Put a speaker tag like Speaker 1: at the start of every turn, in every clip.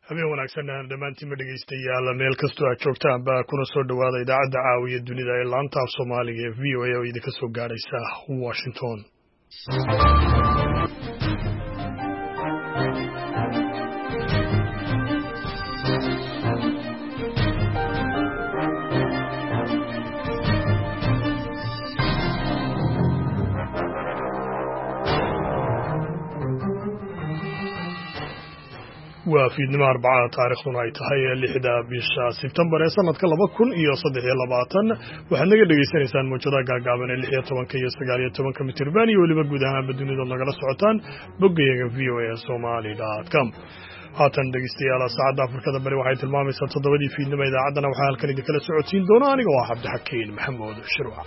Speaker 1: habeen wanaagsan dhammaantiin ma dhegaystayaal meel kastoo aad joogtaan baa kuna soo dhowaada idaacadda caawiya dunida ee laanta af soomaaliga ee v o a oo idinka soo gaadhaysa Washington. waa fiidnimo Arbacada taariikhduna ay tahay 6 bisha Sebtembar ee sanadka 2023 waxaad naga dhageysanaysaan muujada gaagaaban ee 16 iyo 19 mitirban iyo waliba guud ahaan dunida nagala socotaan boggayaga voasomali.com. haatan dhegeystayaal saacada Afrikada bari waxay tilmaamaysaa 7 fiidnimo idaacadana waxaa halkan idinkala socodsiin doona aniga waa Cabdixakiin Maxamuud Shirwac.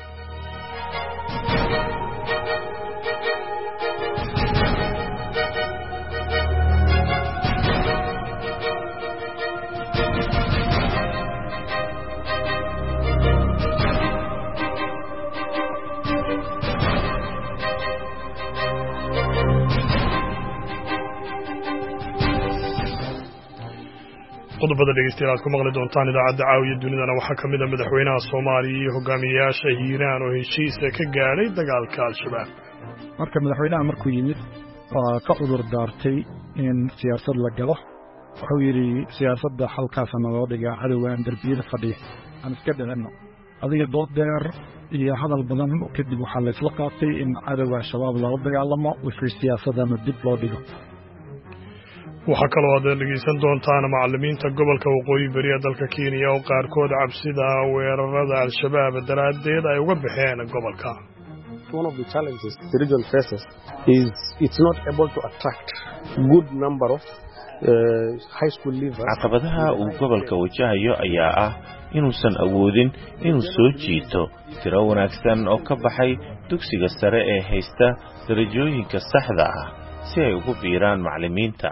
Speaker 1: qodobada dhegeystayaal ku maqli doontaan idaacadda caawiya dunidana waxaa ka mid ah madaxweynaha Soomaaliya iyo hogaamiyayaasha Hiiraan oo heshiis ka gaaray dagaalka Al-Shabaab.
Speaker 2: marka madaxweynaha markuu yimid waa ka cudur daartay in siyaasad la galo wuxuu yiri siyaasadda halkaas ama loo dhigaa cadawgan darbiyada fadhiya aan iska dhigano adiga dood dheer iyo hadal badan kadib waxaa la isla qaatay in cadawga Shabaab loo dagaalamo wixii siyaasadda dib loo dhigo.
Speaker 1: waxaa kaloo aad dhegeysan doontaan macallimiinta gobolka waqooyi bari ee dalka Kenya oo qaarkood cabsida weerarada Al-Shabaab daraadeed ay uga baxeen gobolka.
Speaker 3: One of the challenges the region faces is it's not able to attract good number of high school leavers.
Speaker 4: caqabadaha uu gobolka wajahayo ayaa ah inuusan awoodin inuu soo jiito tiro wanaagsan oo ka baxay dugsiga sare ee haysta darajooyinka saxda ah si ay ugu biiraan macallimiinta.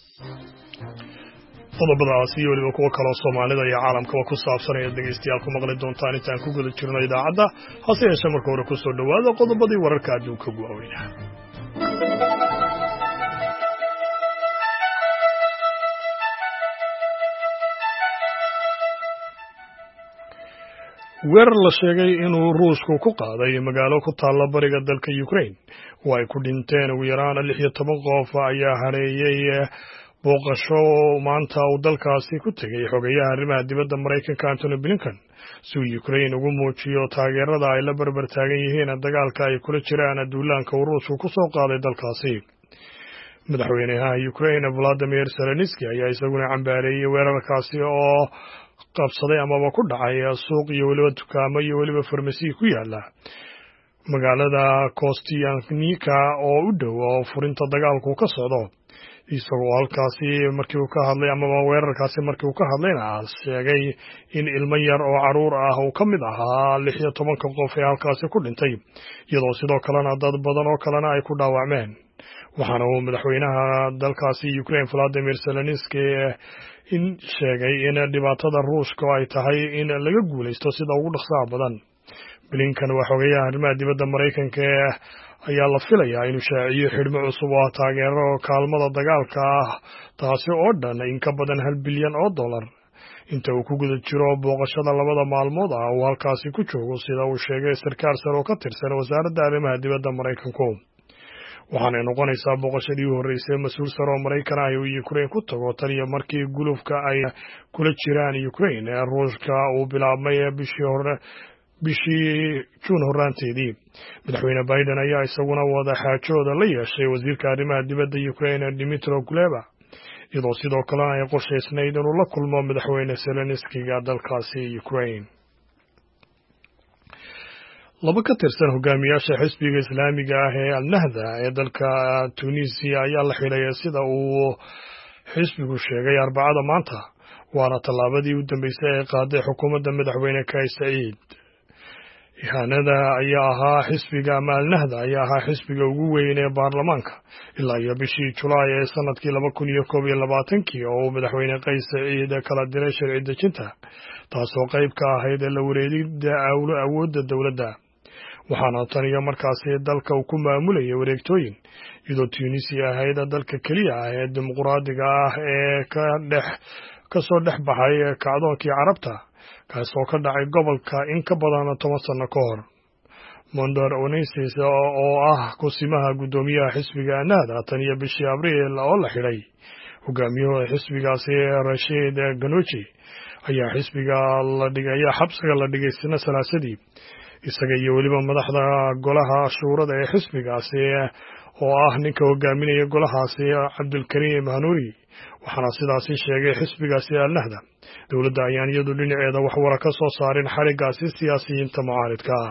Speaker 1: qodobadaas iyo waliba kuwa kale oo Soomaalida iyo caalamkaba ku saabsan ee dhegeystayaal ku maqli doontaan intaan ku guda jirno idaacadda hase yeeshee marka hore ku soo dhowaada qodobadii wararka adduunka ugu waaweynaa. weerar la sheegay inuu Ruushku ku qaaday magaalo ku taalla bariga dalka Ukraine oo ay ku dhinteen ugu yaraan 16 qof ayaa hareeyay booqasho maanta uu dalkaasi ku tagay xogayaha arrimaha dibadda Mareykanka Antony Blinken si uu Ukraine ugu muujiyo taageerada ay la barbar taagan yihiin dagaalka ay kula jiraan duulaanka Ruushku ku soo qaaday dalkaasi. madaxweynaha Ukraine Volodymyr Zelensky ayaa isaguna cambaareeyay weerarkaasi oo qabsaday amaba ku dhacay suuq iyo waliba dukaamo iyo waliba farmasi ku yaala magaalada Kostyantynivka oo u dhow oo furinta dagaalku ka socdo. isagoo halkaasi markii uu ka hadlay amaba weerarkaasi markii uu ka hadlayna sheegay in ilmo yar oo caruur ah uu ka mid ahaa 16 qof ee halkaasi ku dhintay iyadoo sidoo kalena dad badan oo kalena ay ku dhaawacmeen. waxaana uu madaxweynaha dalkaasi Ukraine Volodymyr Zelensky in sheegay in dhibaatada Ruushka ay tahay in laga guuleysto sida ugu dhaqsaha badan. Blinken waa xogayaha arrimaha dibadda Mareykanka ayaa la filayaa inuu shaaciyo xidhmo cusub oo taageero kaalmada dagaalka ah taasi oo dhan in ka badan $1 bilyan inta uu ku guda jiro booqashada 2 maalmood ah oo halkaasi ku joogo sida uu sheegay sarkaal sare oo ka tirsan wasaaradda arrimaha dibadda Mareykanka. waxaana noqonaysaa booqashadii horeysay mas'uul sare oo Mareykan ah oo Ukraine ku tago tan iyo markii gulufka ay kula jiraan Ukraine Ruushka uu bilaabmay bishii Juun horaanteedii. madaxweyne Biden ayaa isaguna wada xaajooda la yeeshay wasiirka arrimaha dibadda Ukraine Dmytro Kuleba iyadoo sidoo kale ay qorshaysnayd inuu la kulmo madaxweyne Zelensky dalkaasi Ukraine. laba ka tirsan hogaamiyaasha xisbiga Islaamiga ah ee Al-Nahda ee dalka Tunisia ayaa la xidhay sida uu xisbigu sheegay Arbacada maanta waana tallaabadii u dambeysay ee qaaday xukuumadda madaxweyne Kais Saied. ihaanada ayaa ahaa xisbiga Al-Nahda ayaa ahaa xisbiga ugu weyn ee baarlamaanka ilaa iyo bishii Julaay ee sanadkii 2021 oo madaxweyne Kais Saied kala diray sharci dejinta taasoo qayb ka ahayd la wareegidda awoodda dawladda. waxaana tan iyo markaasi dalka uu ku maamulayay wareegtooyin iyadoo Tunisia ahayd dalka keliya ah ee dimuqraadiga ah ee ka soo dhex baxay kacdoonkii Carabta kaasoo ka dhacay gobolka in ka badan 10 sano ka hor. Mondor Onaisis oo ah kusimaha gudoomiyaha xisbiga Ennahda tan iyo bishii Abriil oo la xidhay hogaamiyaha xisbigaasi Rashid Ghannouchi ayaa xabsiga la dhigay Salaasadii isaga iyo weliba madaxda golaha shuurada ee xisbigaasi oo ah ninka hogaaminaya golahaasi Cabdulkariim Hanuuri waxaana sidaasi sheegay xisbigaasi Ennahda. Dowladda ayaan iyadu dhinaceeda wax wara ka soo saarin xarigaasi siyaasiyiinta mucaaridka ah.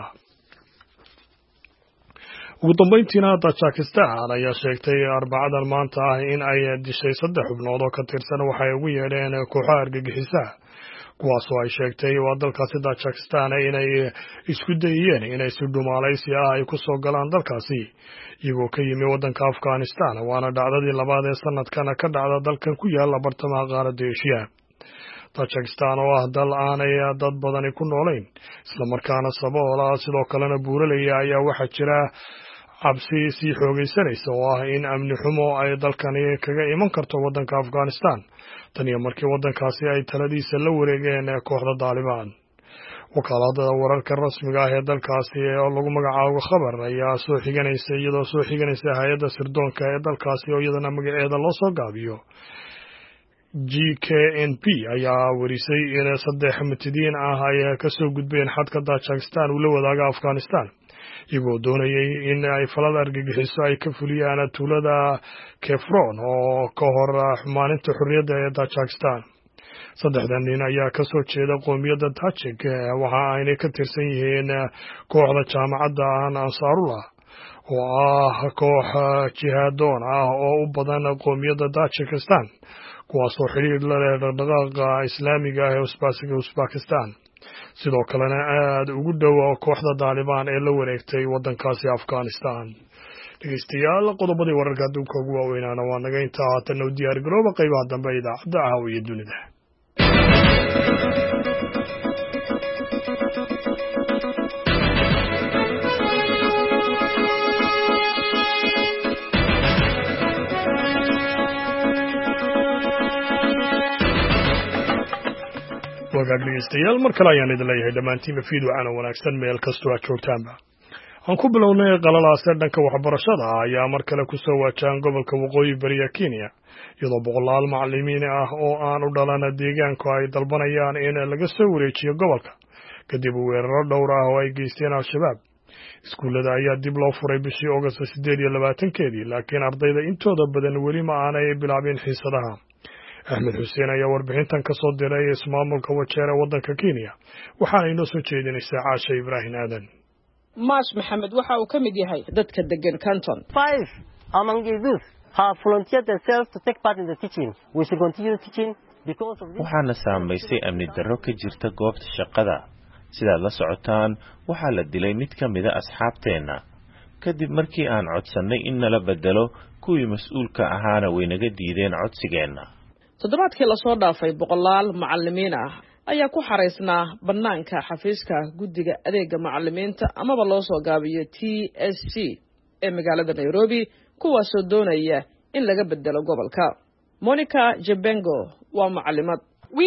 Speaker 1: ugu dambeyntiina Tajikistan ayaa sheegtay Arbacadan maanta ah in ay dishay 3 xubnood oo ka tirsan waxay ugu yeedheen kooxaha argagixisa kuwaas oo ay sheegtay waa dalkaasi Tajikistan inay isku dayeen inay si dhumaalaysi ah ay ku soo galaan dalkaasi iyagoo ka yimi waddanka Afghanistan waana dhacdadii labaad ee sanadkan ka dhacda dalkan ku yaala bartamaha qaaradda Aasiya. Tajikistan oo ah dal aanay dad badani ku noolayn isla markaana sabool ah sidoo kalena buuralaya ayaa waxaa jira cabsi sii xoogaysanaysa oo ah in amni xumo ay dalkani kaga iman karto waddanka Afghanistan tan iyo markii waddankaasi ay taladiisa la wareegeen kooxda Taliban. wakaaladda wararka rasmiga ah ee dalkaasi oo lagu magacaabo Khabar ayaa soo xiganaysa hay'adda sirdoonka ee dalkaasi oo iyadana magaceeda loo soo gaabiyo GKNP ayaa warisay in 3 mitidiin ah ay ka soo gudbeen xadka Tajikistan uu la wadaaga Afghanistan iyagoo doonayay in ay falal argagixiso ay ka fuliyaan tuulada Kefron oo ka hor maalinta xurriyadda ee Tajikistan. 3 nin ayaa ka soo jeeda qoomiyadda Tajik waxa ay ka tirsan yihiin kooxda jaamacadda Ansarullah oo ah koox jihaadoon ah oo u badan qoomiyadda Tajikistan kuwaasoo xiriir la leh dhaqdhaqaaqa islaamiga ah ee Uzbekistan sidoo kalena aad ugu dhow kooxda Taliban ee la wareegtay waddankaasi Afghanistan. dhegeystayaal qodobadii wararka adduunka ugu waaweynaana waa naga intaa haatan u diyaar garooba qaybaha dambe idaacadda Caawiya Dunida. dhegeystayaal mar kale ayaan idin leeyahay dhammaantiinba fiidwacana wanaagsan meel kastoo aad joogtaanba. aan ku bilownay qalalaase dhanka waxbarashada ayaa mar kale ku soo wajahan gobolka waqooyi bariga Kenya iyadoo boqolaal macallimiin ah oo aan u dhalan deegaanku ay dalbanayaan in laga soo wareejiyo gobolka kadib weeraro dhowr ah oo ay geysteen Al-Shabaab. iskuullada ayaa dib loo furay bishii August 28 laakiin ardayda intooda badan weli ma aanay bilaabin xiisadaha. Ahmed Hussein ayaa warbixintan ka soo diray ismaamulka Wajeer ee waddanka Kenya waxaana inoo soo jeedinaysaa Caasha Ibraahin Aadan.
Speaker 5: Maash Maxamed waxa uu ka mid yahay dadka degan Canton.
Speaker 6: 5 among these have volunteered themselves to take part in the teaching. We should continue teaching because of this.
Speaker 4: waxaana saamaysay amni darro ka jirta goobta shaqada. sidaad la socotaan waxaa la dilay mid ka mid ah asxaabteena kadib markii aan codsannay in nala bedelo kuwii mas'uulka ahaana way naga diideen codsigeena.
Speaker 5: toddobaadkii la soo dhaafay boqolaal macallimiin ah ayaa ku xareysnaa bannaanka xafiiska guddiga adeega macallimiinta amaba loo soo gaabiyo TSC ee magaalada Nairobi kuwaasoo doonaya in laga bedelo gobolka. Monica Jebengo waa macallimad.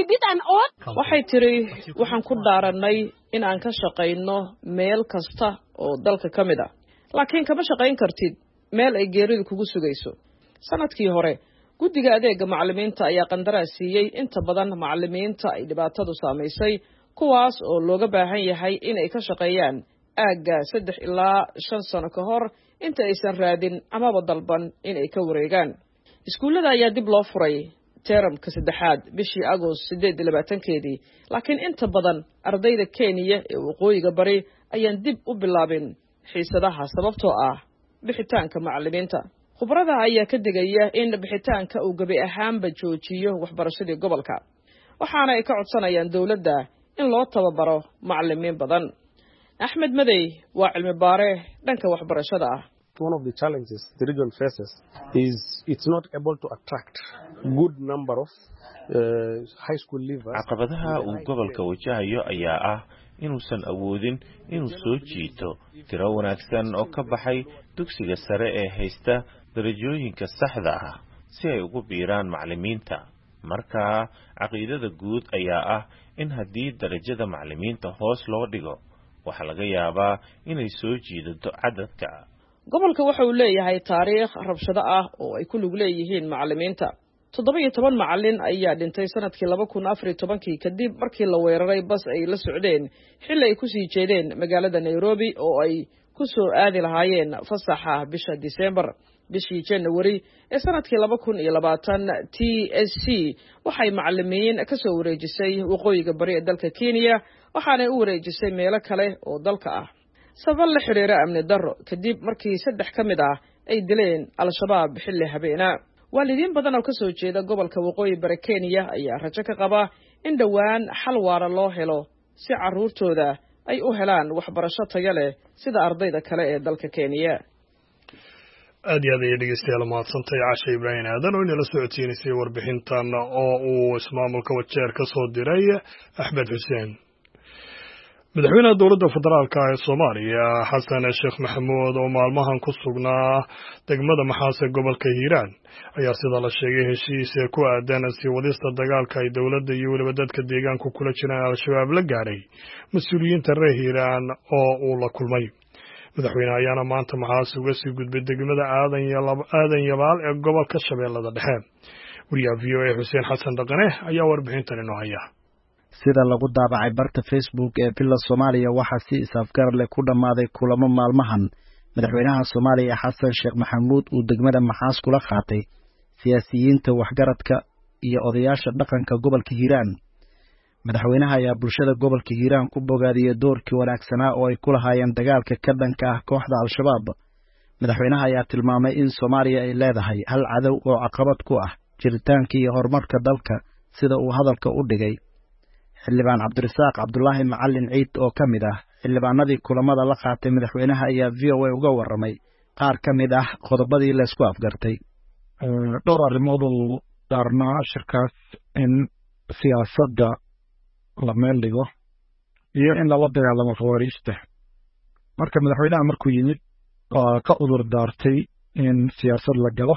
Speaker 5: waxay tiri waxaan ku dhaaranay in aan ka shaqayno meel kasta oo dalka ka mid ah laakiin kama shaqayn kartid meel ay geeridu kugu sugayso. sanadkii hore guddiga adeega macallimiinta ayaa qandaraas siiyey inta badan macallimiinta ay dhibaatadu saamaysay kuwaas oo looga baahan yahay inay ka shaqeeyaan aagga 3 ilaa 5 sano ka hor inta aysan raadin amaba dalban inay ka wareegaan. iskuullada ayaa dib loo furay teeramka 3aad bishii August 28 laakiin inta badan ardayda Kenya ee waqooyiga bari ayaan dib u bilaabin xiisadaha sababtoo ah bixitaanka macallimiinta. khubarada ayaa ka digaya in bixitaanka uu gabi ahaanba joojiyo waxbarashadii gobolka waxaana ay ka codsanayaan dawladda in loo tababaro macallimiin badan. Ahmed Madey waa cilmi baare dhanka waxbarashada ah.
Speaker 3: One of the challenges the region faces is it's not able to attract good number of high school leavers.
Speaker 4: caqabadaha uu gobolka wajahayo ayaa ah inuusan awoodin inuu soo jiito tiro wanaagsan oo ka baxay dugsiga sare ee haysta darajooyinka saxda ah si ay ugu biiraan macallimiinta. markaa caqiidada guud ayaa ah in haddii darajada macallimiinta hoos loo dhigo waxaa laga yaabaa inay soo jiidato cadadka.
Speaker 5: gobolka waxa uu leeyahay taariikh rabshado ah oo ay ku lug leeyihiin macallimiinta. 17 macallin ayaa dhintay sanadkii 2014 kadib markii la weeraray bas ay la socdeen xilli ay ku sii jeedeen magaalada Nairobi oo ay ku soo aadi lahaayeen fasaxa bisha December. bishii January ee sanadkii 2020 TSC waxay macallimiin ka soo wareejisay waqooyiga bari ee dalka Kenya waxaana u wareejisay meelo kale oo dalka ah sabab la xiriira amni darro kadib markii 3 ka mid ah ay dileen al-shabaab xilli habeena. waalidiin badan oo ka soo jeeda gobolka waqooyi bari Kenya ayaa rajo ka qaba in dhawaan xal waara loo helo si carruurtooda ay u helaan waxbarasho tayo leh sida ardayda kale ee dalka Kenya.
Speaker 1: aad iyo aad ayay dhegeystayaal mahadsantahay Caasha Ibraahin aadan oo inala socodsiinaysay warbixintan oo uu ismaamulka Wajeer ka soo diray Axmed Xuseen. madaxweynaha dowladda federaalka ee Soomaaliya Xasan Sheekh Maxamuud oo maalmahan ku sugnaa degmada Maxaas ee gobolka Hiiraan ayaa sida la sheegay heshiis ku aadan sii wadista dagaalka ay dowladda iyo waliba dadka deegaanka kula jiraan al-shabaab la gaaray mas'uuliyiinta reer Hiiraan oo uu la kulmay. madaxweynaha ayaana maanta Maxaas uga sii gudbay degmada aadan yabaal ee gobolka Shabeellada Dhexe. wariyaha VOA Xuseen Xasan Dhaqane ayaa warbixintan inoo haya.
Speaker 7: sida lagu daabacay barta Facebook ee Villa Soomaaliya waxaa si isafgar leh ku dhamaaday kulamo maalmahan madaxweynaha Soomaaliya Xasan Sheekh Maxamuud uu degmada Maxaas kula qaatay siyaasiyiinta waxgaradka iyo odayaasha dhaqanka gobolka Hiiraan. madaxweynaha ayaa bulshada gobolka Hiiraan ku bogaadiyay doorkii wanaagsanaa oo ay ku lahaayeen dagaalka ka dhanka ah kooxda al-shabaab. madaxweynaha ayaa tilmaamay in Soomaaliya ay leedahay hal cadow oo caqabad ku ah jiritaanka iyo horumarka dalka sida uu hadalka u dhigay. xildhibaan Cabdirasaaq Cabdullaahi Macallin Ciid oo ka mid ah xildhibaanadii kulamada la qaatay madaxweynaha ayaa VOA uga warramay qaar ka mid ah qodobadii la isku afgartay.
Speaker 2: dhowr arrimood oo daarnaa shirkaas in siyaasadda la meel dhigo iyo in lala dagaalamo khawaariijta. marka madaxweynaha markuu yimid waa ka cudur daartay in siyaasad la galo.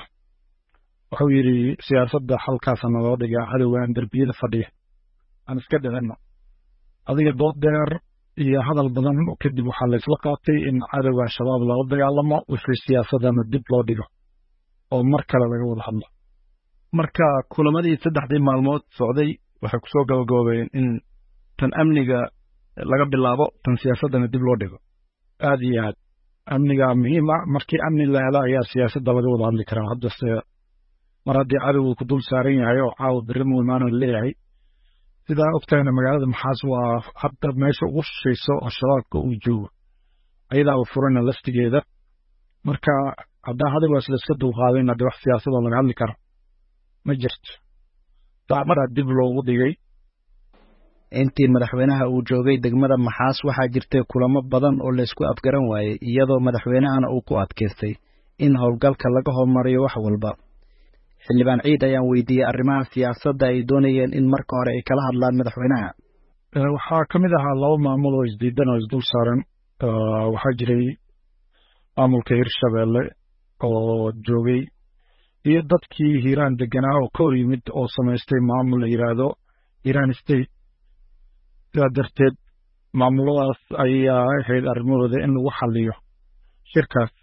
Speaker 2: wuxuu yidhi siyaasadda halkaasana loo dhigaa cadowgan darbiyada fadhiya aan iska dhicino. adiga dood dheer iyo hadal badan kadib waxaa la isla qaatay in cadowga shabaab lala dagaalamo wixii siyaasadana dib loo dhigo oo mar kale laga wada hadlo. marka kulamadii 3 maalmood socday waxay ku soo gabagaboobeen in tan amniga laga bilaabo tan siyaasadana dib loo dhigo. aad iyo aad amniga muhiim ah. markii amni la helo ayaa siyaasadda laga wada hadli karaa. haddase mar haddii cadowgu ku dul saaran yahay oo caawa berri muumaano leeyahay sidaa ogtahayna magaalada Maxaas waa hadda meesha ugu shishayso oo shabaabka uu joogo ayadaa u furana laftigeeda. marka haddaa hadalkaas la iska dulqaaday hadda wax siyaasada laga hadli karo ma jirto. dacmada dib loogu dhigay.
Speaker 7: intii madaxweynaha uu joogay degmada Maxaas waxaa jirtay kulamo badan oo la isku afgaran waayay iyadoo madaxweynahana uu ku adkaystay in howlgalka laga hormariyo wax walba. xildhibaan Ciid ayaan weydiiyay arrimaha siyaasadda ay doonayeen in marka hore ay kala hadlaan madaxweynaha.
Speaker 2: waxaa ka mid ahaa 2 maamul oo isdiidan oo isdul saaran. waxaa jiray maamulka Hirshabeelle oo joogay iyo dadkii Hiiraan deganaa oo ka hor yimid oo samaystay maamul la yiraahdo Hiiraan State. sidaa darteed maamuladaas ayaa ahayd arrimahooda in lagu xalliyo shirkaas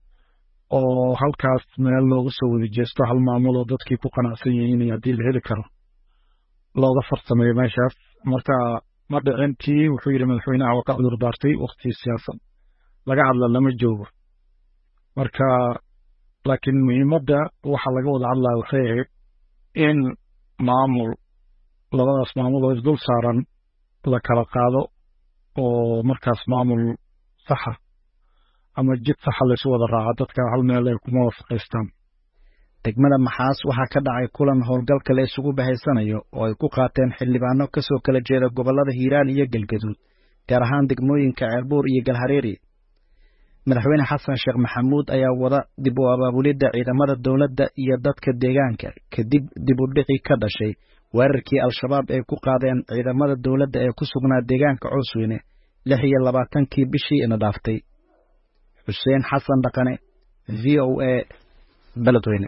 Speaker 2: oo halkaas meel looga soo wada jeesto hal maamul oo dadkii ku qanacsan yihiin haddii la heli karo looga farsameeyo meeshaas. marka ma dhicintii wuxuu yidhi madaxweynaha waa ka cudur daartay waqti siyaasad laga hadla lama joogo. marka laakiin muhiimadda waxa laga wada hadlaa waxay ahayd in labadaas maamul oo isdul saaran la kala qaado oo markaas maamul saxa ama jid saxa la isu wada raaca dadka hal meel ay kuma waafaqaystaan.
Speaker 7: degmada Maxaas waxaa ka dhacay kulan howlgalka la isugu bahaysanayo oo ay ku qaateen xildhibaano ka soo kala jeeda gobolada Hiiraan iyo Galgaduud gaar ahaan degmooyinka Ceelbuur iyo Galhareeri. madaxweyne Xasan Sheekh Maxamuud ayaa wada dib u abaabulidda ciidamada dowladda iyo dadka deegaanka kadib dib u dhici ka dhashay weerarkii al-shabaab ay ku qaadeen ciidamada dowladda ee ku sugnaa deegaanka Coosweyne 26 bishii ina dhaaftay. Xuseen Xasan Dhaqane, VOA, Beledweyne.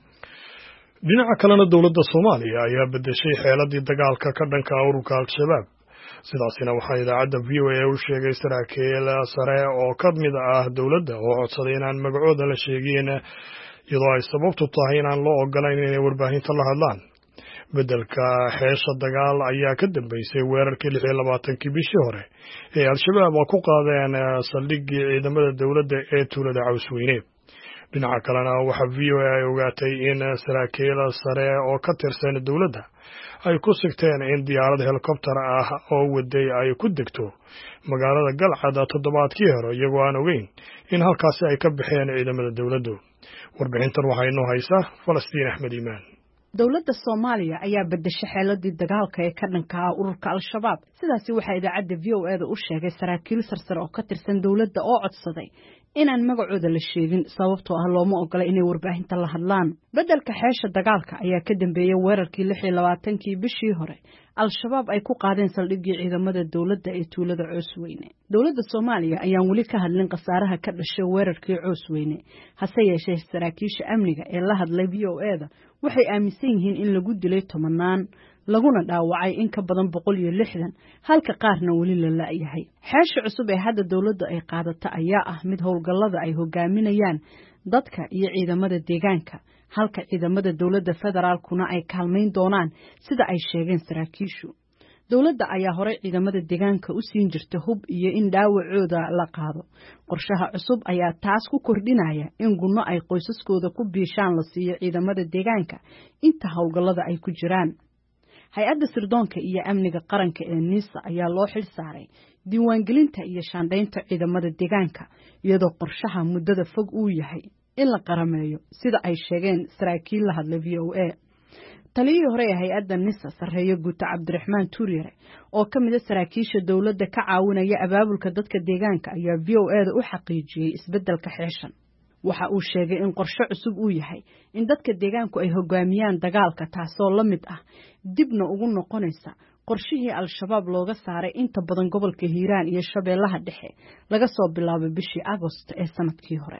Speaker 1: dhinaca kalena dowladda Soomaaliya ayaa bedeshay xeeladii dagaalka ka dhanka ururka Al-Shabaab. sidaasina waxaa idaacadda VOA u sheegay saraakiil sare oo ka mid ah dowladda oo codsaday inaan magacooda la sheegin iyadoo ay sababtu tahay inaan loo ogolayn inay warbaahinta la hadlaan. beddelka xeesha dagaal ayaa ka dambeysay weerarkii 26 bishii hore ee Al-Shabaab oo ku qaadeen saldhiggii ciidamada dowladda ee tuulada Cawsweyne. dhinaca kalena waxaa VOA ay ogaatay in saraakiil sare oo ka tirsan dowladda ay ku sigteen in diyaarad helikobtar ah oo waday ay ku degto magaalada Galcad toddobaadkii hore iyagoo aan ogeyn in halkaasi ay ka baxeen ciidamada dowladdu. warbixintan waxaa inoo haysa Falastiin Axmed Iimaan.
Speaker 8: dowladda Soomaaliya ayaa bedeshay xeeladii dagaalka ee ka dhanka ah ururka Al-Shabaab. sidaasi waxaa idaacadda VOA-da u sheegay saraakiil sarsare oo ka tirsan dowladda oo codsaday inaan magacooda la sheegin sababtoo ah looma ogola inay warbaahinta la hadlaan. beddelka xeesha dagaalka ayaa ka dambeeyay weerarkii 26 bishii hore Al-Shabaab ay ku qaadeen saldhiggii ciidamada dowladda ee tuulada Cawsweyne. dowladda Soomaaliya ayaan weli ka hadlin khasaaraha ka dhashay weerarkii Cawsweyne. hase yeeshee saraakiisha amniga ee la hadlay VOA-da waxay aaminsan yihiin in lagu dilay 10 laguna dhaawacay in ka badan 160 halka qaarna weli la la'yahay. xeesha cusub ee hadda dowladda ay qaadata ayaa ah mid howlgallada ay hogaaminayaan dadka iyo ciidamada deegaanka halka ciidamada dowladda federaalkuna ay kaalmayn doonaan sida ay sheegeen saraakiishu. dowladda ayaa hore ciidamada deegaanka u siin jirtay hub iyo in dhaawacooda la qaado. qorshaha cusub ayaa taas ku kordhinaya in gunno ay qoysaskooda ku biishaan la siiyo ciidamada deegaanka inta howlgallada ay ku jiraan. hay-adda sirdoonka iyo amniga qaranka ee NISA ayaa loo xil saaray diiwaangelinta iyo shaandhaynta ciidamada deegaanka iyadoo qorshaha muddada fog uu yahay in la qarameeyo sida ay sheegeen saraakiil la hadlay VOA. taliyihii hore ee hay-adda NISA sarreeyo guuta Cabdiraxmaan Tuuriyare oo ka mid ah saraakiisha dowladda ka caawinaya abaabulka dadka deegaanka ayaa VOA-da u xaqiijiyay isbeddelka xeeshan. waxa uu sheegay in qorshe cusub uu yahay in dadka deegaanku ay hogaamiyaan dagaalka taasoo la mid ah dibna ugu noqonaysa qorshihii Al-Shabaab looga saaray inta badan gobolka Hiiraan iyo Shabeellaha Dhexe laga soo bilaabo bishii Agost ee sanadkii hore.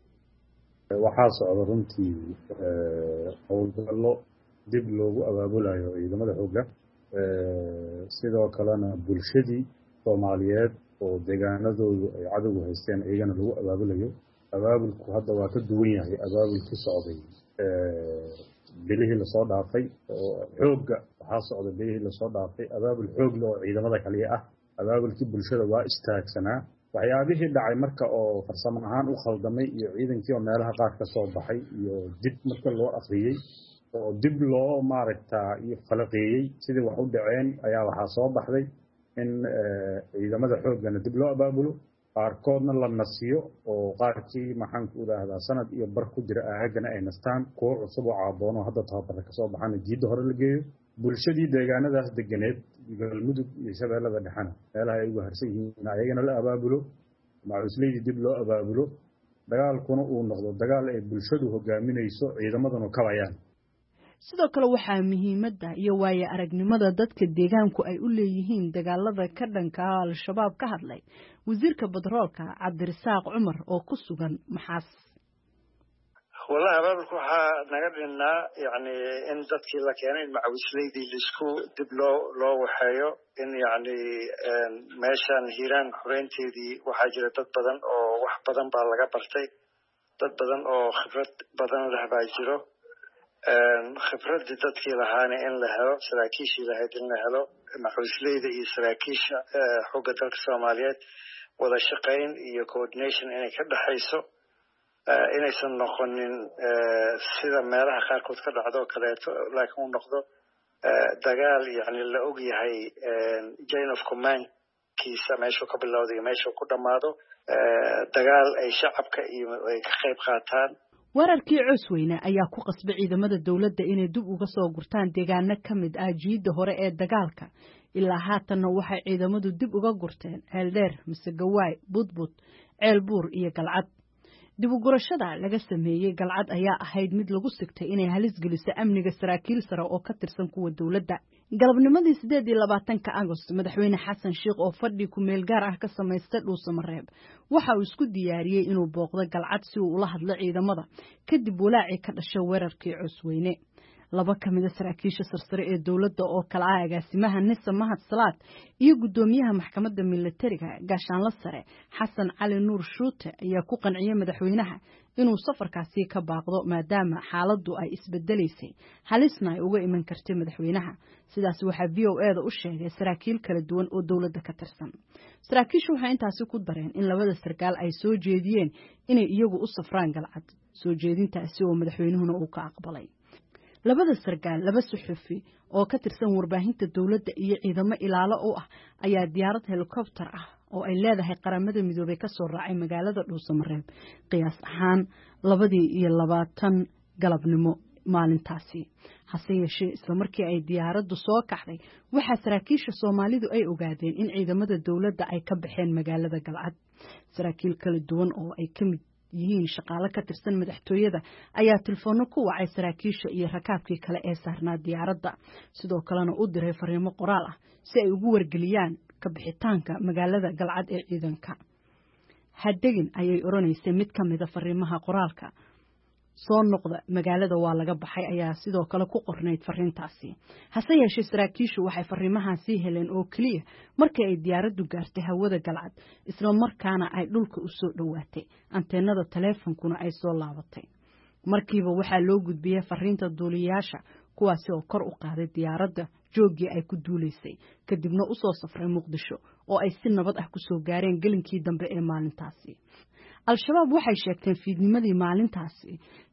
Speaker 9: waxaa socda runtii howlgallo dib loogu abaabulayo ciidamada xoogga sidoo kalena bulshadii Soomaaliyeed oo deegaanadoodu ay cadowgu haysteen iyagana lagu abaabulayo. abaabulku hadda waa ka duwan yahay abaabulkii socday bilihii lasoo dhaafay oo xoogga waxaa socda bilihii lasoo dhaafay abaabul xoog leh oo ciidamada kaliya ah. abaabulkii bulshada waa istaagsanaa. waxyaabihii dhacay marka oo farsamo ahaan u khaldamay iyo ciidankii oo meelaha qaar ka soo baxay iyo dib marka loo akhriyey oo dib loo maaragtaa iyo falaqeeyey sidii wax u dhaceen ayaa waxaa soo baxday in ciidamada xooggana dib loo abaabulo qaarkoodna la nasiyo oo qaarkii maxaan ku idhaahdaa sanad iyo bar ku jira aagana ay nastaan kuwo cusub oo caaboono hadda tababarka ka soo baxana jiidda hore la geeyo. bulshadii deegaanadaas deganeed galmudug iyo shabeellada dhexena meelaha ay ugu harsan yihiin ayagana la abaabulo macuusleydii dib loo abaabulo dagaalkuna uu noqdo dagaal ay bulshadu hogaaminayso ciidamaduna kabayaan.
Speaker 8: sidoo kale waxaa muhiimadda iyo waayo aragnimada dadka deegaanku ay u leeyihiin dagaalada ka dhanka ah Al-Shabaab ka hadlay wasiirka Batroolka Cabdirasaaq Cumar oo ku sugan Maxaas.
Speaker 10: والله أبابك وحا نقدرنا يعني إن ذاتك لكن معوسليدي لسكو دب لو وحايو إن يعني ماشان هيران حرينتي دي وحاجة دad badan oo wax badan baa laga bartay dad badan oo khibrad badan leh baa jiro khibradii dadkii lahaana in la helo saraakiishii lahayd in la helo macwisleyda iyo saraakiisha xogga dalka Soomaaliyeed wada shaqayn iyo coordination inay ka dhaxayso inaysan noqonin sida meelaha qaarkood ka dhacdo kaleeto laakiin uu noqdo dagaal yani la og yahay chain of command kiisa meesha ka bilowday iyo meesha ku dhamaado dagaal ay shacabka iyo ay ka qayb qaataan.
Speaker 8: wararkii Cawsweyne ayaa ku qasbay ciidamada dowladda inay dib uga soo gurtaan deegaano ka mid ah jiidda hore ee dagaalka ilaa haatanna waxay ciidamadu dib uga gurteen Ceeldheer, Masegawaay, Budbud, Ceelbuur iyo Galcad. dib u gurashada laga sameeyey galcad ayaa ahayd mid lagu sigtay inay halis geliso amniga saraakiil sare oo ka tirsan kuwa dowladda galabnimadii 28 Agost madaxweyne xasan sheekh oo fadhi ku meel gaar ah ka samaystay Dhuusamareeb waxa uu isku diyaariyay inuu booqdo galcad si uu ula hadlo ciidamada kadib walaaci ka dhashay weerarkii Cusweyne laba kamid ah saraakiisha sarsare ee dawladda oo kala ah agaasimaha Nisa Mahad Salaad iyo gudoomiyaha maxkamadda militariga gaashaanle sare Xasan Cali Nuur Shuute ayaa ku qanciyay madaxweynaha inuu safarkaasi ka baaqdo maadaama xaaladdu ay isbedelaysay halisna ay uga iman kartay madaxweynaha sidaas waxa VOA-da u sheegay saraakiil kala duwan oo dawladda ka tirsan saraakiishu waxay intaasi ku dareen in labada sarkaal ay soo jeediyeen inay iyagu u safraan galcad soo jeedintaasi oo madaxweynuhuna uu ka aqbalay labada sarkaal laba suxufi oo ka tirsan warbaahinta dawladda iyo ciidamo ilaalo u ah ayaa diyaarad helicopter ah oo ay leedahay qaramada midoobay ka soo raacay magaalada Dhuusamareeb qiyaas ahaan 22 galabnimo maalintaasi hase yeeshee isla markii ay diyaaraddu soo kaxday waxa saraakiisha Soomaalidu ay ogaadeen in ciidamada dawladda ay ka baxeen magaalada galcad saraakiil kala duwan oo ay ka mid yihiin shaqaale ka tirsan madaxtooyada ayaa telefoon ku wacay saraakiisha iyo rakaabkii kale ee saarnaa diyaaradda sidoo kalena u diray fariimo qoraal ah si ay ugu wargeliyaan ka bixitaanka magaalada galcad ee ciidanka hadegin ayay oranaysay mid ka mid ah fariimaha qoraalka soo noqda magaalada waa laga baxay ayaa sidoo kale ku qornayd fariintaasi hase yeeshee saraakiishu waxay fariimahaasi heleen oo kaliya markii ay diyaaraddu gaartay hawada galcad isla markaana ay dhulka u soo dhawaatay anteenada taleefankuna ay soo laabatay markiiba waxaa loo gudbiyay fariinta duuliyaasha kuwaasi oo kor u qaaday diyaaradda joogii ay ku duuleysay kadibna u soo safray Muqdisho oo ay si nabad ah ku soo gaareen gelinkii dambe ee maalintaasi al-shabaab waxay sheegteen fiidnimadii maalintaasi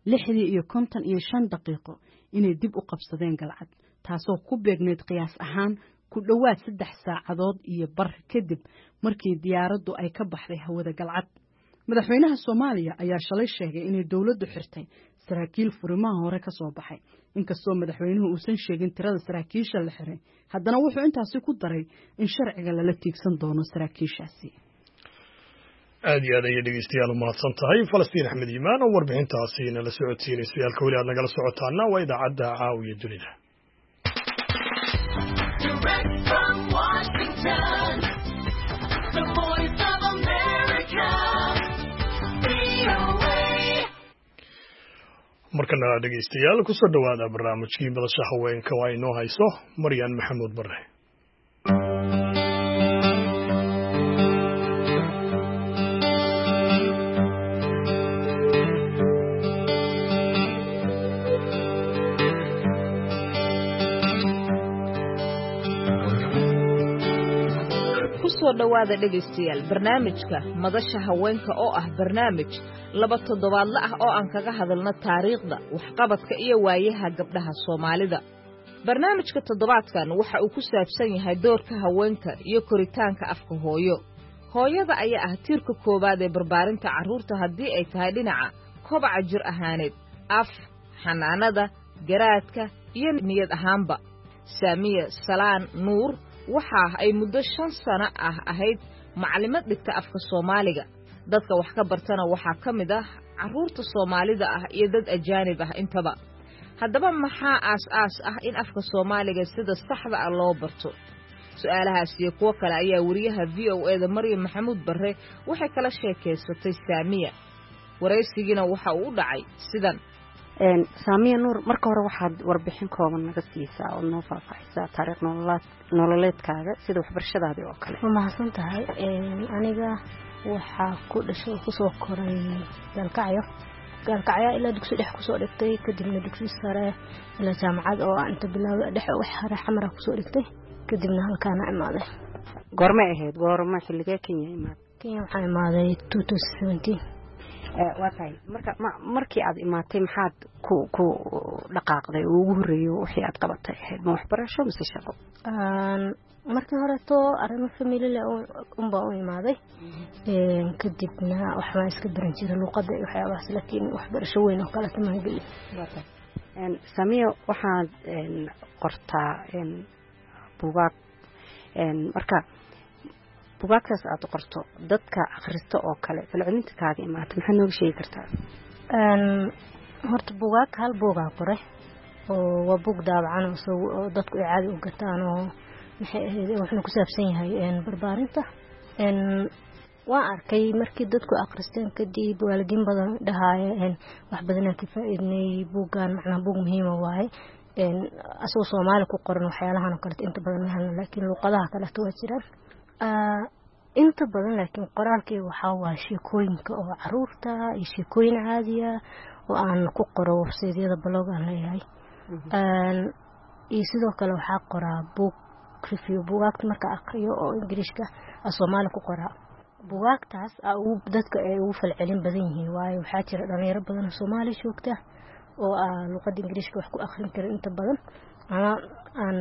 Speaker 8: 6:55 daqiiqo inay dib u qabsadeen galcad taasoo ku beegneed qiyaas ahaan ku dhawaad 3 saacadood iyo bar kadib markii diyaaraddu ay ka baxday hawada galcad madaxweynaha Soomaaliya ayaa shalay sheegay inay dawladdu xirtay saraakiil furimaha hore ka soo baxay inkastoo madaxweynuhu uusan sheegin tirada saraakiisha la xiray haddana wuxuu intaasi ku daray in sharciga lala tiigsan doono saraakiishaasi
Speaker 1: aad iyo aad ayay dhegeystayaal u mahadsan tahay Falastiin Axmed Iimaan oo warbixintaasi nala socodsiinaysa halka weli aad nagala socotaana waa idaacadda Caawiya Dunida markana dhegeystayaal ku soo dhawaada barnaamijkii madasha haweenka waa inoo hayso Maryan Maxamuud Barre
Speaker 11: soo dhawaada dhegeystayaal barnaamijka madasha haweenka oo ah barnaamij 2 toddobaadle ah oo aan kaga hadalno taariikhda waxqabadka iyo waayaha gabdhaha Soomaalida barnaamijka toddobaadkan waxa uu ku saabsan yahay doorka haweenka iyo koritaanka afka hooyo hooyada ayaa ah tiirka koobaad ee barbaarinta carruurta haddii ay tahay dhinaca kobaca jir ahaaneed af xanaanada garaadka iyo niyad ahaanba Saamiya Salaan Nuur waxa ay muddo 5 sano ah ahayd macallimad dhigta afka Soomaaliga dadka wax ka bartana waxa kamid ah carruurta Soomaalida ah iyo dad ajaanib ah intaba haddaba maxaa aas ah in afka Soomaaliga sida saxda ah loo barto su'aalahaas iyo kuwa kale ayaa wariyaha VOA-da Maryam Maxamuud Barre waxay kala sheekaysatay Saamiya waraysigina waxa uu u dhacay sidan
Speaker 12: Saamiya Nuur marka hore waxaad warbixin kooban naga siisaa oo noo faahfaahisaa taariikh nololeedkaaga sida waxbarashadaada oo kale
Speaker 13: ma mahadsan tahay aniga waxa ku dhashay ku soo koray galkacyo ilaa dugsi dhex ku soo dhigtay kadibna dugsi sare ilaa jaamacad oo inta bilaaway dhex wax xamar ku soo dhigtay kadibna halkaana imaaday
Speaker 12: goorma xilliga Kenya
Speaker 13: waxaan imaaday 2017
Speaker 12: waatay markii aad imaatay maxaad ku dhaqaaqday oo ugu horeeyay wixii aad qabatay ma waxbarasho mise shaqo
Speaker 13: markii hore arrimo family u imaaday kadibna waxaan iska baran jiray luqadda iyo waxyaabahaas laakiin waxbarasho weyn oo kale ma gelin
Speaker 12: Saamiya waxaad qortaa buugaag marka bugaagtaas aad qorto dadka akhristo oo kale falcelinta kaaga imaatay maxaad nooga sheegi kartaa
Speaker 13: horta bugaag hal buugaa qoray oo waa buug daabacan oo dadku ay caadi u gataan oo maxay ahayd wuxuu ku saabsan yahay barbaarinta waan arkay markii dadku akhristeen kadib waalidiin badan dhahaayeen wax badan ka faa'iidnay buugan macna buug muhiim ah waaye asoo Soomaali ku qoran waxyaalahan oo kale inta badan ma helno laakiin luqadaha kale waa jiraan inta badan laakiin qoraalkii waxa waa sheekooyinka oo caruurta iyo sheekooyin caadi ah oo aan ku qoro website-yada blog aan leeyahay iyo sidoo kale waxa qoraa book review buugaagta marka akhriyo oo Ingiriiska Soomaali ku qoraa buugaagtaas dadka ay ugu falcelin badan yihiin waayo waxa jira dhalinyaro badan oo Soomaali joogta oo luqada Ingiriiska wax ku akhrin kara inta badan ama aan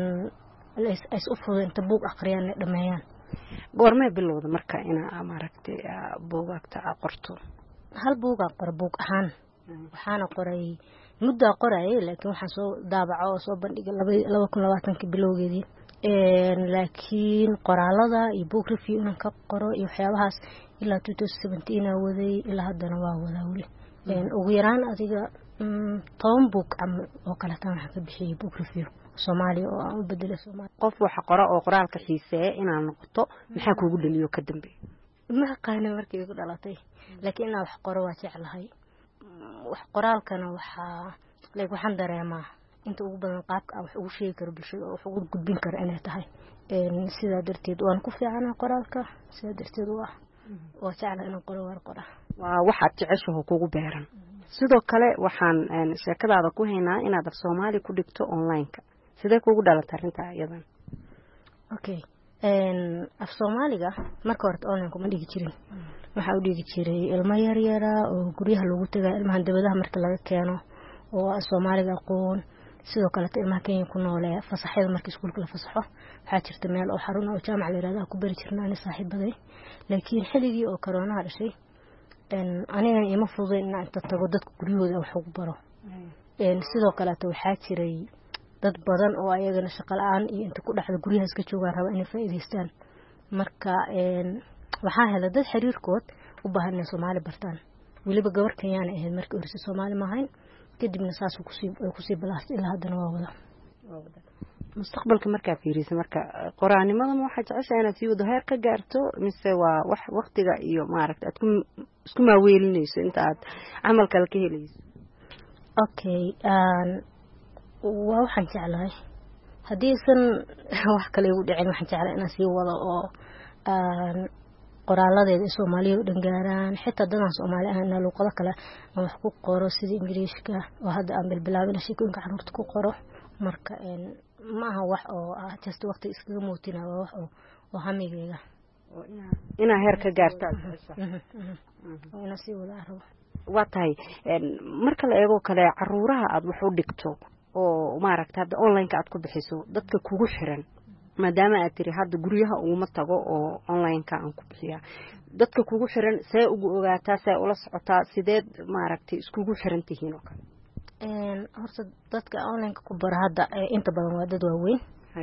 Speaker 13: is u fudud inta buug akhriyaan dhameeyaan
Speaker 12: goorma bilowda marka ina maaragtay buugaagta qorto
Speaker 13: hal buuga qor buug ahaan waxaana qoray muddo qoray laakiin waxaan soo daabaco oo soo bandhigay 2020 bilowgeedii laakiin qoraalada iyo book review inaan ka qoro iyo waxyaabahaas ilaa 2017 waday ilaa haddana waa wadaa wali ugu yaraan adiga 10 book oo kala taan waxa ka bixiyay book review Soomaaliya oo aan u bedelay Soomaali
Speaker 12: qof waxa qora oo qoraalka xiiseeya inaan noqoto maxaa kuugu dhaliyo ka dambe
Speaker 13: ma aqaan markii igu dhalatay laakiin inaan wax qoro waa jeclahay wax qoraalkana waxaan dareemaa inta ugu badan qaabka wax ugu sheegi karo bulshada oo wax ugu gudbin karo inay tahay sida darteed waan ku fiicanahay qoraalka sida darteed waa jeclahay inaan qoro waa
Speaker 12: waxaad jeceshahay kuugu beeran sidoo kale waxaan sheekadaada ku haynaa inaad af Soomaali ku dhigto online-ka sidee kuugu dhalatay arinta iyadan
Speaker 13: okay af Soomaaliga marka hore online kuma dhigi jirin waxa u dhigi jiray ilmo yar yar oo guryaha lagu tagay ilmaha dabadaha marka laga keeno oo Soomaaliga aqoon sidoo kale ilmaha Kenya ku nool ee fasaxada markii iskuulka la fasaxo waxa jirta meel oo xarun oo jaamac la yiraahdo ku bari jirnaa saaxiibaday laakiin xilligii oo corona dhashay aniga ima fududeyn inaan tago dadka guryahooda wax ugu baro sidoo kale waxaa jiray dad badan oo ayagana shaqo la'aan iyo inta ku dhaxda guryaha iska joogaan raba inay faa'iideystaan marka waxaa helay dad xiriirkood u baahan inay Soomaali bartaan waliba gabar Kenyan ahayd markii hore Soomaali ma ahayn kadibna saas ku sii balaastay ilaa haddana waa wada
Speaker 12: mustaqbalka markaa fiiriso marka qoraanimada waxa jeceshahay inaad sii wado heer ka gaarto mise waa wax waqtiga iyo maaragtay aad isku maaweelinayso inta aad amal kale ka helayso
Speaker 13: okay waa waxaan jeclahay haddii san wax kale ugu dhicin waxaan jeclahay inaan sii wado oo qoraaladeeda Soomaaliya u dhangaaraan xitaa dadaan Soomaali ahna luqado kale aan wax ku qoro sida Ingiriiska oo hadda aan bilbilaabina sheekooyinka caruurta ku qoro marka ma aha wax oo just waqti iskaga mootina waa wax oo hamigeyga
Speaker 12: oo ina heer ka gaarto
Speaker 13: oo ina sii wada arabo
Speaker 12: waa tahay marka la eego kale caruuraha aad wax u dhigto oo maaragtay hadda online-ka aad ku bixiso dadka kugu xiran maadaama aad tiri hadda guryaha uma tago oo online-ka aan ku bixiyaa dadka kugu xiran see ugu ogaataa see ula socotaa sideed maaragtay iskugu xiran tihiin oo kale
Speaker 13: horta dadka online-ka ku bara hadda inta badan waa dad waaweyn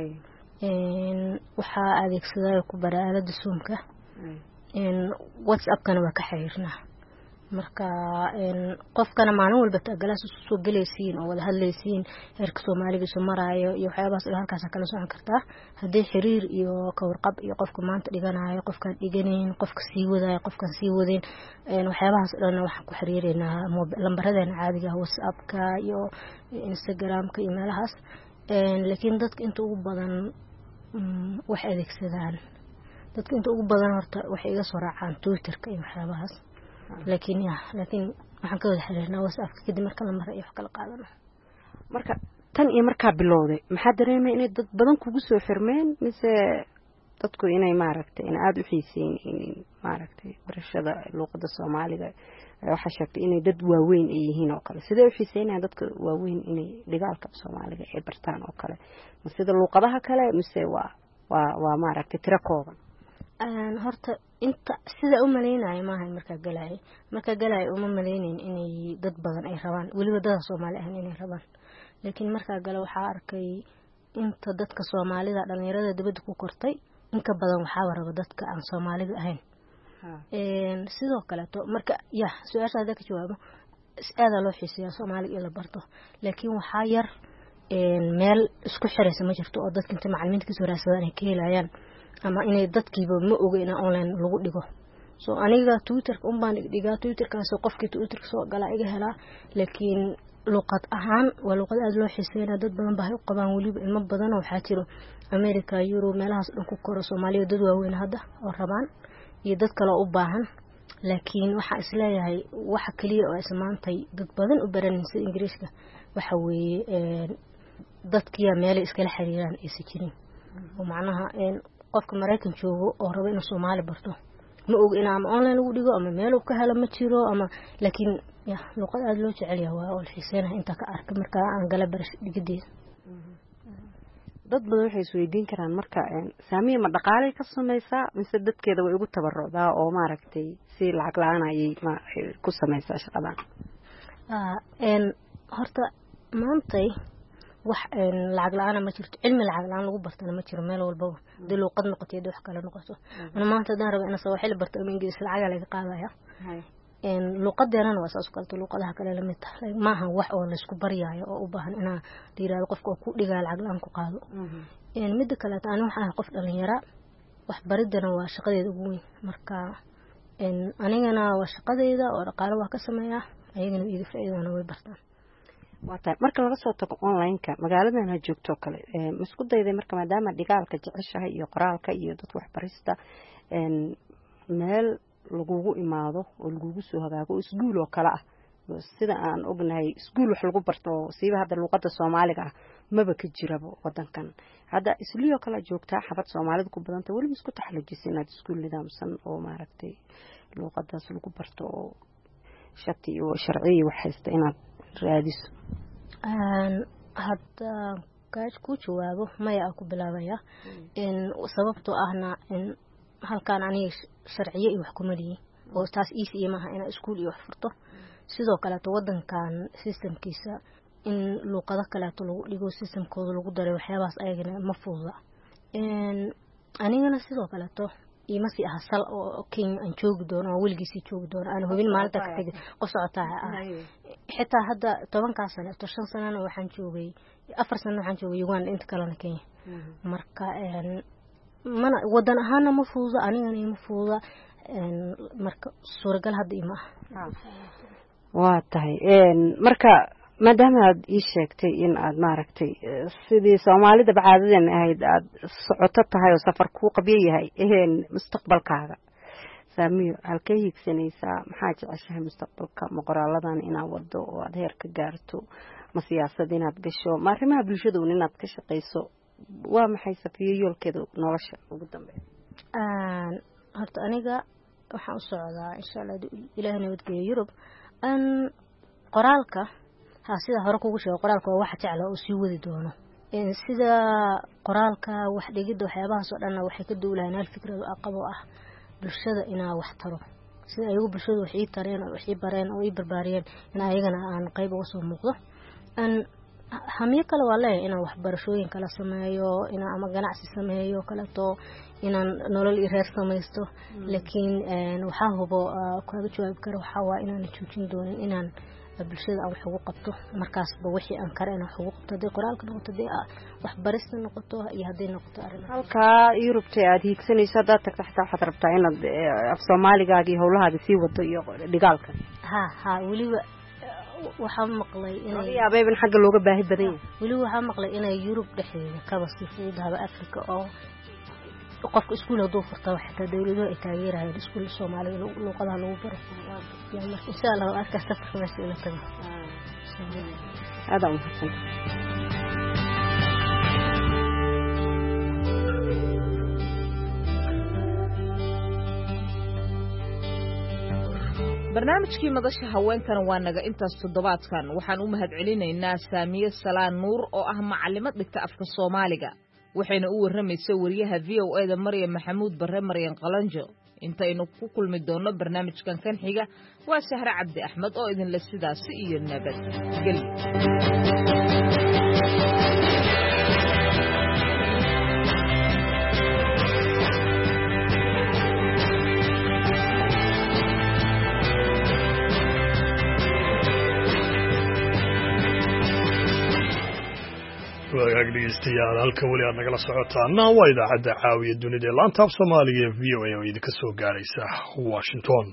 Speaker 13: waxaa adeegsadaa ku bara aalada Zoom-ka WhatsApp-kana waa ka xiriirnaa marka qofkana maalin walba tagalaas soo galaysiin oo wada hadlaysiin heerka Soomaaliga soo maraayo iyo waxyaabahaas halkaas kala socon kartaa hadii xiriir iyo ka warqab iyo qofka maanta dhiganayo qofka dhiganeen qofka sii wadaayo qofka sii wadeen waxyaabahaas dhan waxaan ku xiriirinaa lambaradana caadiga ah WhatsApp-ka iyo Instagram-ka iyo meelahaas laakiin dadka inta ugu badan wax adeegsadaan dadka inta ugu badan horta wax iga soo raacaan Twitter-ka iyo waxyaabahaas laakiin waxaan ka wada xiriirnaa WhatsApp kadib marka la maray wax kala qaadano
Speaker 12: marka tan iyo markaa bilowday maxaa dareemay inay dad badan kugu soo xirmeen mise dadku inay maaragtay in aad u xiiseeyeen maaragtay barashada luqadda Soomaaliga waxa sheegtay inay dad waaweyn ay yihiin oo kale sidee u xiiseeyeen dadka waaweyn inay dhigaalka Soomaaliga ay bartaan oo kale sida luqadaha kale mise waa maaragtay tiro kooban
Speaker 13: horta inta sida u maleynaayo maaha marka galay uma maleynin inay dad badan ay rabaan waliba dad Soomaali ah inay rabaan laakiin marka gala waxa arkay inta dadka Soomaalida dhalinyarada dibadda ku kortay inka badan waxaa raba dadka aan Soomaalida ahayn sidoo kale to marka su'aasha hada ka jawaabo aad loo xiiseeyaa Soomaaliga in la barto laakiin waxaa yar meel isku xiraysa ma jirto oo dadka inta macallimiinta ka soo raadsadaan ay ka helayaan ama inay dadkiiba ma ogeeyna online lagu dhigo so aniga Twitter baan dhigaa Twitter kaas qofkii Twitter soo gala iga helaa laakiin luqad ahaan waa luqad aad loo xiiseeyaa dad badan baa u qabaan waliba ilmo badan waxaa jiro America Europe meelahaas dhan ku koro Soomaaliya dad waaweyn hadda oo rabaan iyo dad kale u baahan laakiin waxa isleeyahay waxa kaliya oo ismaantay dad badan u baranaysa Ingiriiska waxa weeye dadkiya meel iskala xiriiraan ay jirin oo macnaha qofka Mareykan joogo oo raba inuu Soomaali barto ma og in ama online lagu dhigo ama meel uu ka helo ma jiro ama laakiin luqad aad loo jecel yahay waa oo xiiseynaa inta ka arka marka aan gala barash dhigideed
Speaker 12: dad badan waxay isweydiin karaan marka saamiye ma dhaqaale ka samaysaa mise dadkeeda way ugu tabarucdaa oo maaragtay si lacag la'aan ay ku samaysaa shaqadan
Speaker 13: horta maantay wax lacag la'aan ma jirto cilmi lacag la'aan lagu bartana ma jiro meel walba dad luqad noqotay wax kale noqoto ana maanta daan rabo in Soomaali barto ama Ingiriis lacag laga qaadaya luqadeena waa saas kalto luqadaha kale la mid tahay maaha wax oo la isku bariyaayo oo u baahan ina diiraado qofka ku dhigaa lacag la'aan ku qaado mid kale taan waxa qof dhalinyaro wax baridana waa shaqadeeda ugu weyn marka anigana waa shaqadeeda oo dhaqaale waa ka sameeyaa ayagana iiga faa'iidana way bartaan
Speaker 12: waata marka laga soo tago online-ka magaaladana joogto kale isku dayday marka maadaama dhigaalka jeceshahay iyo qoraalka iyo dad wax barista meel lagugu imaado oo lagugu soo hagaago iskuul oo kala ah sida aan ognahay iskuul wax lagu barto siiba hadda luqadda Soomaaliga maba ka jiraba wadankan hadda isliyo kala joogta xabad Soomaalida ku badanta wali isku taxallujisin inaad iskuul nidaamsan oo maaragtay luqadaas lagu barto oo shati iyo sharci wax haysta inaad raadiso
Speaker 13: hadda kaas ku jawaabo maya ku bilaabaya sababtoo ahna halkaan aniga sharciye iyo wax kuma lihi oo taas easy maaha in iskuul iyo wax furto sidoo kale wadankan systemkiisa in luqado kale lagu dhigo systemkooda lagu daray waxyaabaas ayagana ma fududa anigana sidoo kale ima si ahsal oo Kenya aan joogi doono waligiisi joogi doono aan hubin maalinta ka tagay qof socota xitaa hadda 10 sano 5 sano waxaan joogay 4 sano waxaan joogay Uganda inta kalena Kenya marka mana wadan ahaan ma fuuda anigana ma fuuda marka suuragal hadda ima
Speaker 12: waa tahay marka maadaama aad ii sheegtay in aad maaragtay sidii Soomaalida bacaadadan ahayd aad socoto tahay oo safar ku qabiyo yahay mustaqbalkaaga saamiyo halkee higsanaysaa maxaa jeceshahay mustaqbalka maqoraaladan inaad wado oo aad heer ka gaarto ma siyaasad inaad gasho ma arrimaha bulshada inaad ka shaqeyso waa maxay safiyo yoolkeeda nolosha ugu dambeeya
Speaker 13: horta aniga waxaan u socdaa insha Allah Ilaahay nabadgeeyo Yurub qoraalka sida hore kugu sheego qoraalka waa wax jecel oo sii wadi doono sida qoraalka wax dhigida waxyaabaha soo dhan waxay ka duulayaan hal fikrad aqabo ah bulshada inaa wax taro sida ayagu bulshada wax ii tareen oo wax ii bareen oo ii barbaariyeen in ayagana aan qayb uga soo muuqdo hamiyo kale waa leeyahay inaan waxbarashooyin kala sameeyo inaan ama ganacsi sameeyo kala to inaan nolol iyo reer samaysto laakiin waxa hubo kaaga jawaab karo waxa waa inaan joojin doonin inaan bulshada aan wax ugu qabto markaas ba wixii aan kare inaan wax ugu qabto hadii qoraalka noqoto hadii wax barista noqoto iyo hadii noqoto arrin
Speaker 12: halka Yurubta aad hiigsanayso dad tagta xitaa waxaad rabtaa inaad af Soomaaliga iyo howlahaada sii wado iyo dhigaalka
Speaker 13: waliba waxaan maqlay inay
Speaker 12: yaabeeban xagga looga baahi badan yahay
Speaker 13: waliba waxaan maqlay inay Yurub dhexdeeda kaba si fuudaba Afrika oo qofka iskuul haduu furto waxa dawladdu ay taageerayaan iskuul Soomaaliga luqadaha lagu baro yani insha Allah arka safarka meesha tago
Speaker 12: هذا
Speaker 11: barnaamijkii madasha haweenkana waa naga intaas toddobaadkan waxaan u mahadcelinaynaa Saamiye Salaan Nuur oo ah macallimad dhigta afka Soomaaliga waxayna u warramaysaa wariyaha VOA-da Maryam Maxamuud Barre Maryan Qalanjo intaynu ku kulmi doono barnaamijkan kan xiga waa Sahra Cabdi Axmed oo idin la sidaas iyo nabad gel
Speaker 1: wagaag dhegeystayaal halka weli aad nagala socotaana waa idaacadda caawiya dunida ee laanta af soomaaliga ee v o a oo idinka soo gaaraysa washington.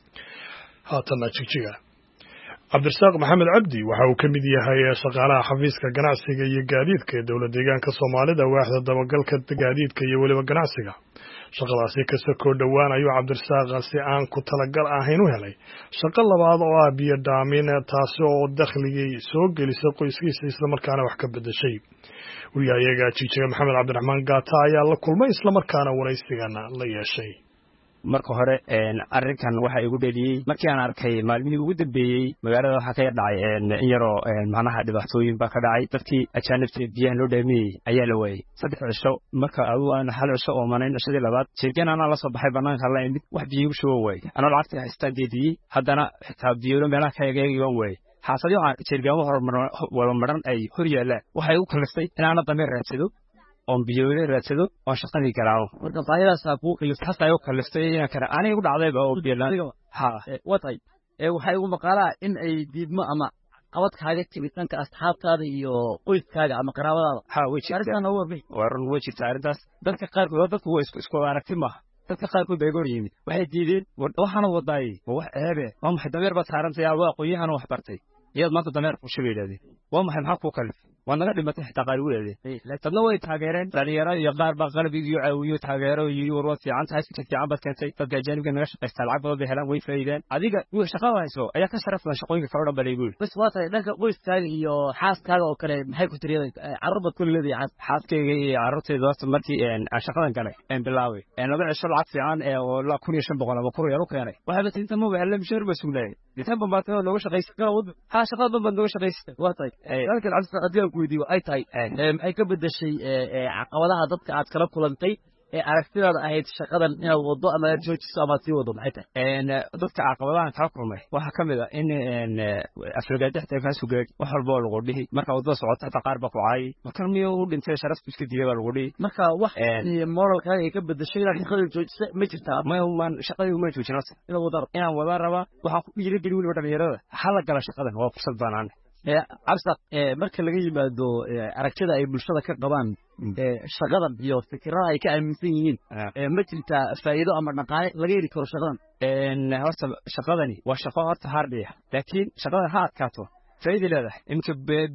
Speaker 1: haatanna jigjiga cabdirasaaq maxamed cabdi waxa uu ka mid yahay shaqaalaha xafiiska ganacsiga iyo gaadiidka ee dowlad deegaanka soomaalida waaxda dabagalka gaadiidka iyo weliba ganacsiga. shaqadaasi ka soo dhowaan ayuu cabdirasaaq si aan ku talagal ahayn u helay shaqo labaad oo ah biyo dhaamin, taasi oo dakhligii soo gelisay qoyskiisa islamarkaana wax ka bedeshay. wariyahayaga jigjiga maxamed cabdiraxmaan gaata ayaa la kulmay islamarkaana waraysigana la yeeshay.
Speaker 14: marka hore arrinkan waxa igu dheliyey markii aan arkay maalmihii ugu dambeeyey magaalada waxaa ka dhacay in yaroo macnaha dhibaatooyin baa ka dhacay. dadkii ajaanibta biyaha loo dhaamiyey ayaa la waayey 3 cisho. marka adigu aan 1 cisho oo manayn cishadii labaad jeerkan anaa la soo baxay banaanka la imid wax biyo u shubo waayey anoo lacagta haystaan deediyey haddana xitaa biyo meelaha ka egeeyay waayey. xaasadii aan jeerkan wada maran ay hor yaalaan waxay u kaliftay in aan dameer raadsado on biyoole raadsado oo shaqadii garaawo. marka baahiraas ku qiyaastay oo kaliftay in kara aniga u dhacday oo biyeelaan watay waxay ugu maqaalaa in ay diidmo ama qabadkaaga tibitanka asxaabtaada iyo qoyskaaga ama qaraabadaada way jirtaan oo warbay waran way jirtaa arrintaas. dadka qaar dadku way isku aragti ma dadka qaar ku beegoor yimid waxay diideen waxana wadaay wax eebe ma maxay dameer ba saarantay waa qoyahan wax bartay iyad maanta dameer ku shabeeyay waa maxay maxaa ku kalif waa naga dhimatay xitaa qaar weeyday laakiin way taageereen dhalinyarada iyo qaar baa qalbiga iyo caawiyo taageero iyo warwad fiican tahay si fiican bad keentay dadka ajaanibka naga shaqeysta lacag badan bay helaan way faa'iideen adiga way shaqada hayso ayaa ka sharaf leh shaqooyinka kale oo dhan bas waa tahay dhanka qoyskaaga iyo xaaskaaga oo kale maxay ku tiriyeen carruur bad ku leedahay xaaskayga iyo carruurtayda markii aan shaqadan galay aan bilaaway laba cisho lacag fiican oo 1500 ama kur yar u keenay waxa baad inta mobile la mishar basuulay ditamban baad looga shaqeysan karaa shaqada badan looga shaqeysan waa tahay halka adiga weydiiyo ay tahay maxay ka bedeshay caqabadaha dadka aad kala kulantay aragtidaada ahayd shaqadan inaad wado ama joojiso ama sii wado maxay tahay dadka caqabadaha kala kulmay waxa kamid ah in afragaadixta ka soo gaar wax walba lagu dhihi marka wadada socota qaar ba ku caay marka miyo u dhintay sharaftu iska diiday baa lagu dhihi marka wax moralkaaga ay ka bedeshay inaad shaqada joojiso ma jirtaa ma shaqadii ma joojinaysa inaan wada raba waxa ku dhiirigelin waliba dhalinyarada hala gala shaqadan waa fursad banaan. cabsaq marka laga yimaado aragtida ay bulshada ka qabaan shaqadan iyo fikradaha ay ka aaminsan yihiin ma jirtaa faa'iido ama dhaqaale laga heli karo shaqadan. horta shaqadani waa shaqo horta hardhiya laakiin shaqadan ha adkaato faa'iido leedahay inta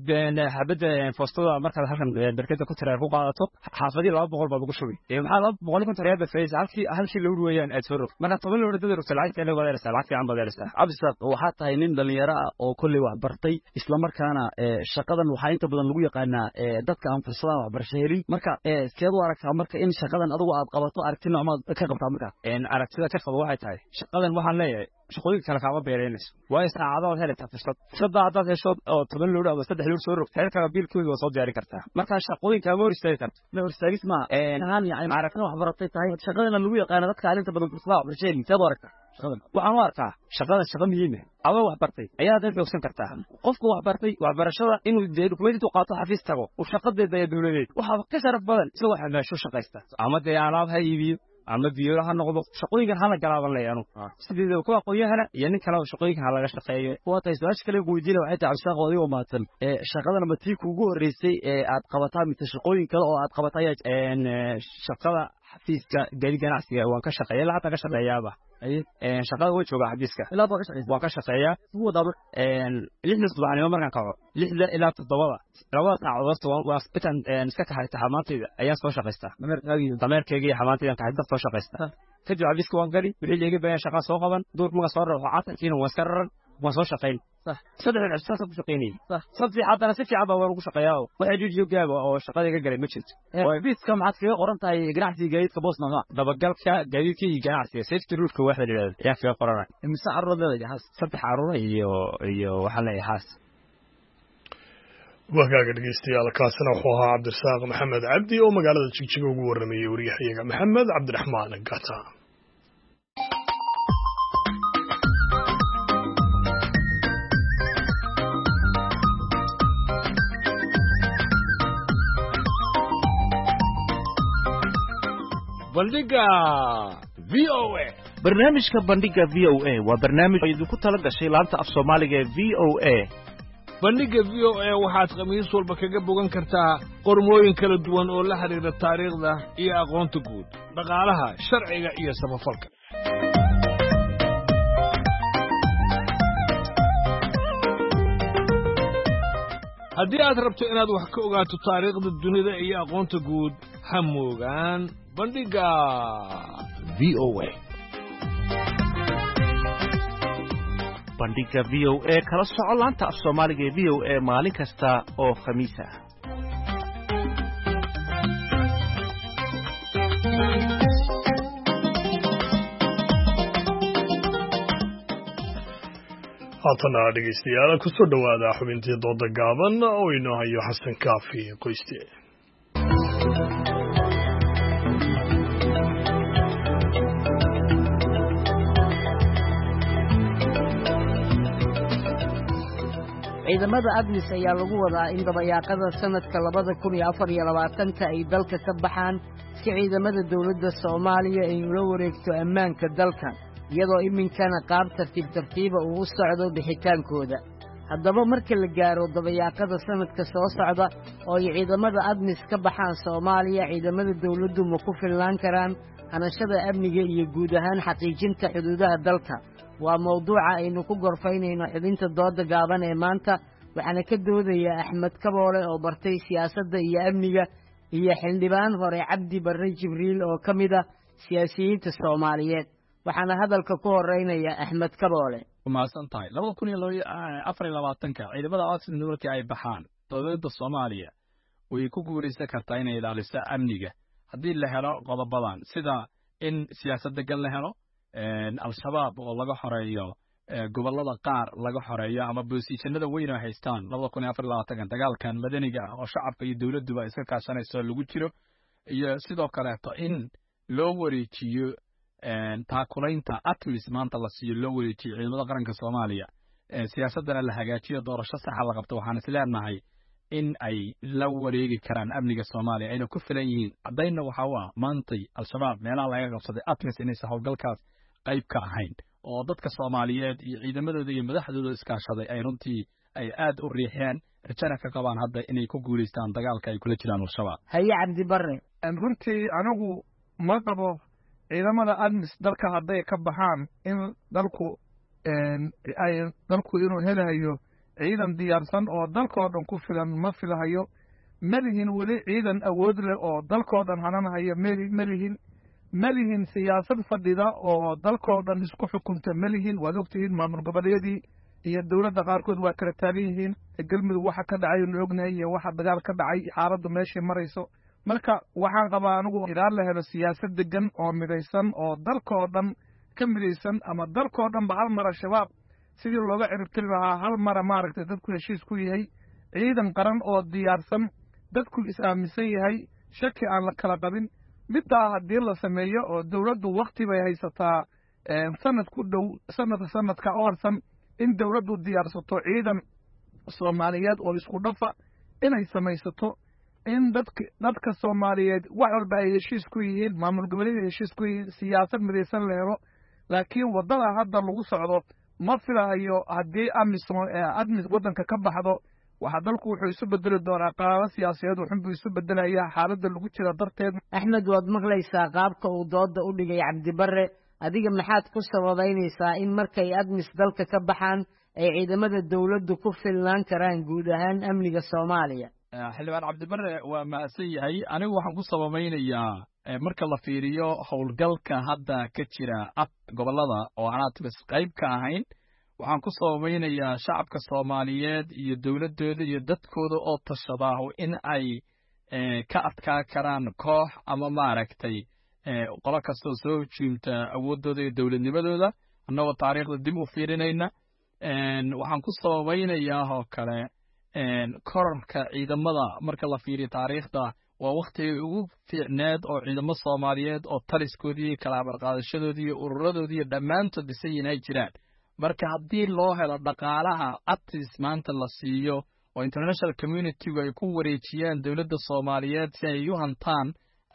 Speaker 14: habada foostada marka halkan barkada ku tiraa ku qaadato xaafadii 200 baad ugu shubay maxaa 250 real faa'iido halkii loo weeyaan aad soo rog marka 10 loo dadaro lacagta la wada lacag fiican baad helaysaa. cabsaq waxa tahay nin dhalinyaro ah oo kulli wax bartay isla markaana shaqadan waxa inta badan lagu yaqaanaa dadka aan fursadaha waxbarasho helin marka seed u aragtaa marka in shaqadan adigu aad qabato aragti noocaad ka qabtaa marka aragtida ka qabo waxay tahay shaqadan waxaan leeyahay shaqooyin kala kaaba beereynayso waa saacado helata fursad hesho oo 10 loo dhaw 3 loo soo rog heerka biilkooda soo diyaari kartaa marka shaqooyinka ma horistay karto ma horistaagis ma ahaan yani aragtida wax baratay tahay shaqadan lagu yaqaan dadka arinta badan fursadaha waxbarasho seed u aragtaa shaqadan waxaan u arkaa shaqada shaqa muhiim ah wax bartay ayaa dadka ogsan kartaa qofku wax bartay waxbarashada inuu dokumenti u qaato xafiis tago oo shaqadeeda ay dawladeed waxa ka sharaf badan isla waxa meesho shaqaysta ama alaab ha iibiyo ama biyo ha noqdo shaqooyinkan hala galaaban leeyano sidoo kuwa qoyahana iyo nin kale oo shaqooyinkan hala shaqeeyo waa tahay su'aasha kale ugu weydiinay waxay tahay cabsaq wadi oo maatan shaqadan ma tii kuugu horeysay aad qabataa mid shaqooyin kale oo aad qabatay shaqada xafiiska ganacsiga waan ka shaqeeyay lacagta ka shaqeeyaaba shaqada way joogaa xafiiska ilaa waa ka shaqeeyaa wadaba 6 subaxnimo markaan kaco 6 ilaa 7 labada saacadood waa isbitan iska kaxayta xamaantayda ayaan soo shaqeystaa dameerkayga xamaantayda ka hadda soo shaqeystaa kadib xafiiska waan gari wixii leeyahay baan shaqo soo qaban door ma soo raaxo caatankiina waan iska raran waan soo shaqeyn saddex cisho ku shaqeynay sabti hadana si fiican baa ugu shaqeeyaa waxa jiyo gaab oo shaqadayga galay ma jirto way biiska maxaad kaga qoran tahay ganacsiga gaadiidka boosna dabagalka gaadiidka iyo ganacsiga safety rule-ka waxa la yiraahdo ayaa kaga qoran imisa carruur leedahay haas 3 carruur iyo waxa la yahay
Speaker 1: wagaaga dhegeystayaal kaasina wuxuu ahaa cabdirasaaq maxamed cabdi oo magaalada jigjiga ugu waramayay wariyahayaga maxamed cabdiraxmaan gata.
Speaker 15: bandhiga VOA barnaamijka bandhiga VOA waa barnaamij idinku tala gashay laanta af Soomaaliga ee VOA bandhigga v o a waxaad khamiis walba kaga bogan kartaa qormooyin kala duwan oo la xidhiidha taariikhda iyo aqoonta guud dhaqaalaha sharciga iyo samafalka haddii aad rabto inaad wax ka ogaato taariikhda dunida iyo aqoonta guud ha moogaan bandhigga v o a
Speaker 16: bandhigga v o a kala soco laanta af soomaaliga ee v o a maalin kasta oo khamiis ah
Speaker 1: haatana dhegaystayaal ku soo dhowaada xubintii dooda gaaban oo inoo hayo xasan kaafi qoyste
Speaker 17: ciidamada admis ayaa lagu wadaa in dabayaaqada sanadka 2024 ay dalka ka baxaan si ciidamada dawladda Soomaaliya ay ula wareegto ammaanka dalka iyadoo iminkana qaab tartiib ugu socdo bixitaankooda haddaba marka la gaaro dabayaaqada sanadka soo socda oo ay ciidamada admis ka baxaan Soomaaliya ciidamada dawladdu ma ku filan karaan hanashada amniga iyo guud ahaan xaqiijinta xuduudaha dalka waa mawduuca aynu ku gorfaynayno xubinta dooda gaaban ee maanta waxaana ka doodaya Axmed Kaboole oo bartay siyaasadda iyo amniga iyo xildhibaan hore Cabdi Barre Jibriil oo kamid ah siyaasiyiinta Soomaaliyeed waxaana hadalka ku horeynaya Axmed Kaboole
Speaker 2: maasan tahay 2024 ciidamada ASN markii ay baxaan dowladda Soomaaliya way ku guuraysan kartaa inay ilaaliso amniga haddii la helo qodobadan sida in siyaasadda gal la helo al-shabaab oo laga xoreeyo gobolada qaar laga xoreeyo ama boosiisanada weyn ay haystaan 2024 dagaalkan madaniga oo shacabka iyo dawladduba iska kaashanayso lagu jiro iyo sidoo kale in loo wareejiyo taakulaynta atmis maanta la siiyo loo wareejiyo ciidamada qaranka Soomaaliya siyaasadana la hagaajiyo doorasho sax ah la qabto waxaan isleenahay in ay la wareegi karaan amniga Soomaaliya ayna ku filan yihiin cadayna waxa waa maantay al-shabaab meelaha laga qabsaday atmis inay hawlgalkaas qayb ka ahayn oo dadka Soomaaliyeed iyo ciidamadooda iyo madaxdooda iskaashaday ay runtii ay aad u riixeen rajana ka qabaan hadda inay ku guuleystaan dagaalka ay kula jiraan al-shabaab
Speaker 17: haye Cabdi Barre
Speaker 18: runtii anigu ma qabo ciidamada admis dalka hadday ka baxaan in dalku inuu helayo ciidan diyaarsan oo dalkoo dhan ku filan ma filahayo malihin weli ciidan awood leh oo dalkoo dhan hananahayo malihin siyaasad fadhida oo dalkoo dhan isku xukunta malihin waad ogtihiin maamul goboleedii iyo dowladda qaarkood waa kala taagan yihiin galmudug waxa ka dhacay nu ognahay iyo waxa dagaal ka dhacay xaaladdu meeshay marayso marka waxaan qabaa anigu ilaa la helo siyaasad degan oo midaysan oo dalkoo dhan ka midaysan ama dalkoo dhan ba hal mar shabaab sidii looga ciribtiri lahaa hal mara maaragtay dadku heshiis ku yahay ciidan qaran oo diyaarsan dadku is-aaminsan yahay shaki aan la kala qabin middaa haddii la sameeyo oo dawladdu wakti bay haysataa sanad ku dhow sanadka oo harsan in dawladdu diyaarsato ciidan Soomaaliyeed oo isku dhafa inay samaysato in dadka Soomaaliyeed wax walba ay heshiis ku yihiin maamul goboleed heshiis ku yihiin siyaasad midaysan la helo laakiin wadada hadda lagu socdo ma filayo haddii admis wadanka ka baxdo waxa dalku wuxuu isu bedeli doonaa qaabo siyaasadeed wuxuu isu bedelayaa xaaladda lagu jira darteed
Speaker 17: Axmed waad maqlaysaa qaabka uu dooda u dhigay Cabdi Barre adiga maxaad ku sababaynaysaa in markay admis dalka ka baxaan ay ciidamada dawladdu ku filnaan karaan guud ahaan amniga Soomaaliya
Speaker 2: xildhibaan Cabdi Barre waa maasan yahay anigu waxaan ku sababaynayaa marka la fiiriyo howlgalka hadda ka jira gobolada oo aan admis qayb ka ahayn waxaan ku sababaynayaa shacabka Soomaaliyeed iyo dawladooda iyo dadkooda oo tashada in ay ka adkaa karaan koox ama maaragtay qolo kastoo soo jiimta awoodooda iyo dawladnimadooda annagoo taariikhda dib u fiirinayna waxaan ku sababaynayaa oo kale korarka ciidamada marka la fiiriyo taariikhda waa waqtigii ugu fiicneed oo ciidamo Soomaaliyeed oo taliskoodii kala barqaadashadoodii iyo ururadoodii dhammaantood dhisan ay jiraan marka haddii loo helo dhaqaalaha admis maanta la siiyo oo international community ay ku wareejiyaan dawladda Soomaaliyeed si ay u hantaan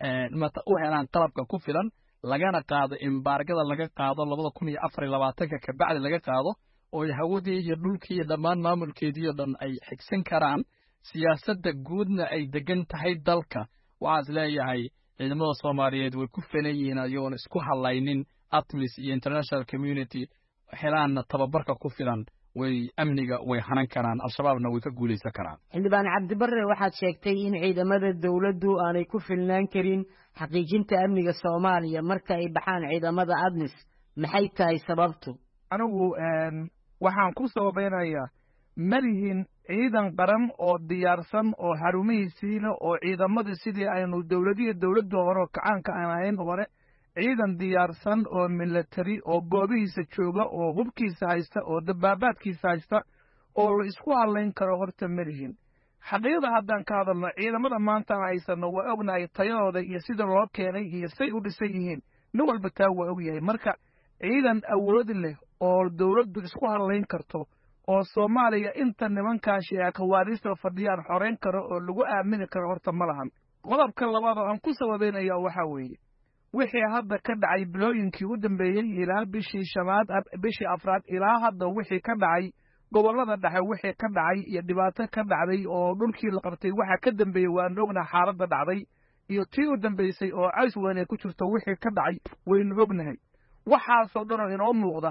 Speaker 2: u helaan qalabka ku filan lagana qaado embargada laga qaado 2024 ka bacdi laga qaado oo hawadii iyo dhulkii iyo dhammaan maamulkeedii oo dhan ay xigsan karaan siyaasadda guudna ay degan tahay dalka waxaas leeyahay ciidamada Soomaaliyeed way ku filan yihiin ayagoon isku halaynin ATMIS iyo international community xelaana tababarka ku filan way amniga way hanan karaan al-shabaabna way ka guuleysan karaan
Speaker 17: xildhibaan Cabdi Barre waxaad sheegtay in ciidamada dawladdu aanay ku filnaan karin xaqiijinta amniga Soomaaliya marka ay baxaan ciidamada ATMIS maxay tahay sababtu
Speaker 18: anigu waxaan ku soo beenayaa malihin ciidan qaran oo diyaarsan oo xarumihiisiina oo ciidamadii sidii aynu dawladda hore kacaanka aan ahayn hore ciidan diyaarsan oo military oo goobihiisa jooga oo hubkiisa haysta oo dabaabaadkiisa haysta oo la isku halayn karo horta malihin xaqiiqda haddaan ka hadalno ciidamada maanta haysano waa ognahay tayadooda iyo sida loo keenay iyo say u dhisan yihiin nin walba taa waa ogyahay marka ciidan awood leh oo dawladdu isku halayn karto oo Soomaaliya inta nimankaasi ay qawaariista fadhiyaan xoreyn karo oo lagu aamini karo horta ma lahan qodobka labaad oo aan ku sababeynaya waxa weeye wixii hadda ka dhacay bilooyinkii u dambeeyay ilaa bishii afraad ilaa hadda wixii ka dhacay gobolada dhexe wixii ka dhacay iyo dhibaato ka dhacday oo dhulkii la qabtay waxa ka dambeeyay waan ognahay xaaladda dhacday iyo tii u dambeysay oo cays weyn ku jirto wixii ka dhacay waynu ognahay waxaasoo dhan inoo muuqda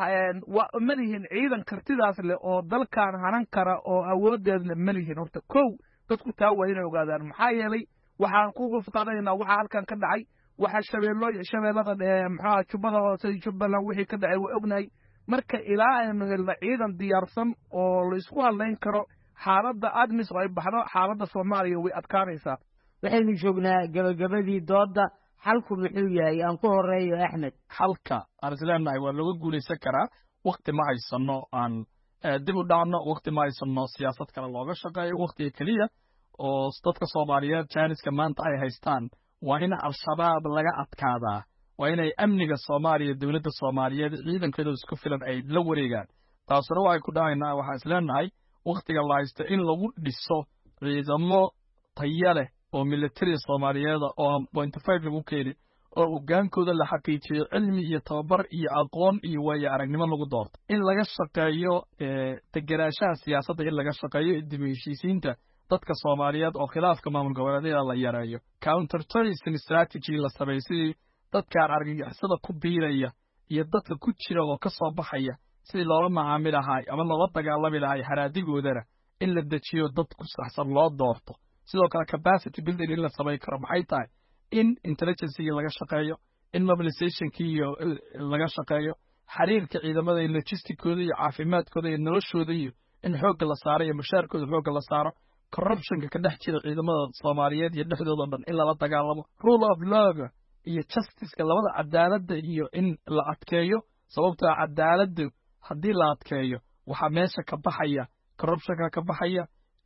Speaker 18: malihin ciidan kartidaas leh oo dalkan hanan kara oo awoodeed leh malihin horta kow dadku taa waa inay ogaadaan maxaa yeelay waxaan ku qofqaadanaynaa waxa halkan ka dhacay waxa shabeellada maxaa jubbada hoose jubbaland wixii ka dhacay waa ognahay marka ilaa aynu helno ciidan diyaarsan oo la isku halayn karo xaaladda ATMIS oo ay baxdo xaaladda Soomaaliya way adkaanaysaa
Speaker 17: waxaynu joognaa gabagabadii dooda xalku muxuu yahay aan ku horeeyo Axmed
Speaker 2: xalka aan isleenahay waa laga guuleysan karaa waqti ma haysano aan dib u dhacno waqti ma haysano siyaasad kale looga shaqeeyo waqtiga kaliya oo dadka Soomaaliyeed jaaniska maanta ay haystaan waa in al-shabaab laga adkaadaa waa inay amniga Soomaaliya dawladda Soomaaliyeed ciidankeeda isku filan ay la wareegaan taasuna waxay ku dhahaynaa waxaan isleenahay waqtiga la haysto in lagu dhiso ciidamo tayo leh oo military Soomaaliyeed oo 0.5 lagu keenay oo hogaankooda la xaqiijiyo cilmi iyo tababar iyo aqoon iyo waayo aragnimo lagu doorto in laga shaqeeyo tageraashaha siyaasadda in laga shaqeeyo dib u heshiisiinta dadka Soomaaliyeed oo khilaafka maamul goboleedyada la yareeyo counter terrorism strategy la sameeyay dadka argagixisada ku biiraya iyo dadka ku jira oo ka soo baxaya sidii loola macaamil lahaa ama loola dagaalami lahaa haraadigoodana in la dejiyo dad ku saxsan loo doorto sidoo kale capacity building in la sameeyo karo maxay tahay in intelligence laga shaqeeyo in mobilization iyo laga shaqeeyo xiriirka ciidamada iyo logisticooda iyo caafimaadkooda iyo noloshooda iyo in xoog la saaro iyo mushaarkooda xoog la saaro corruption ka dhex jira ciidamada Soomaaliyeed iyo dhexdooda dhan in la dagaalamo rule of law iyo justice labada cadaaladda iyo in la adkeeyo sababta cadaaladdu haddii la adkeeyo waxa meesha ka baxaya corruption ka baxaya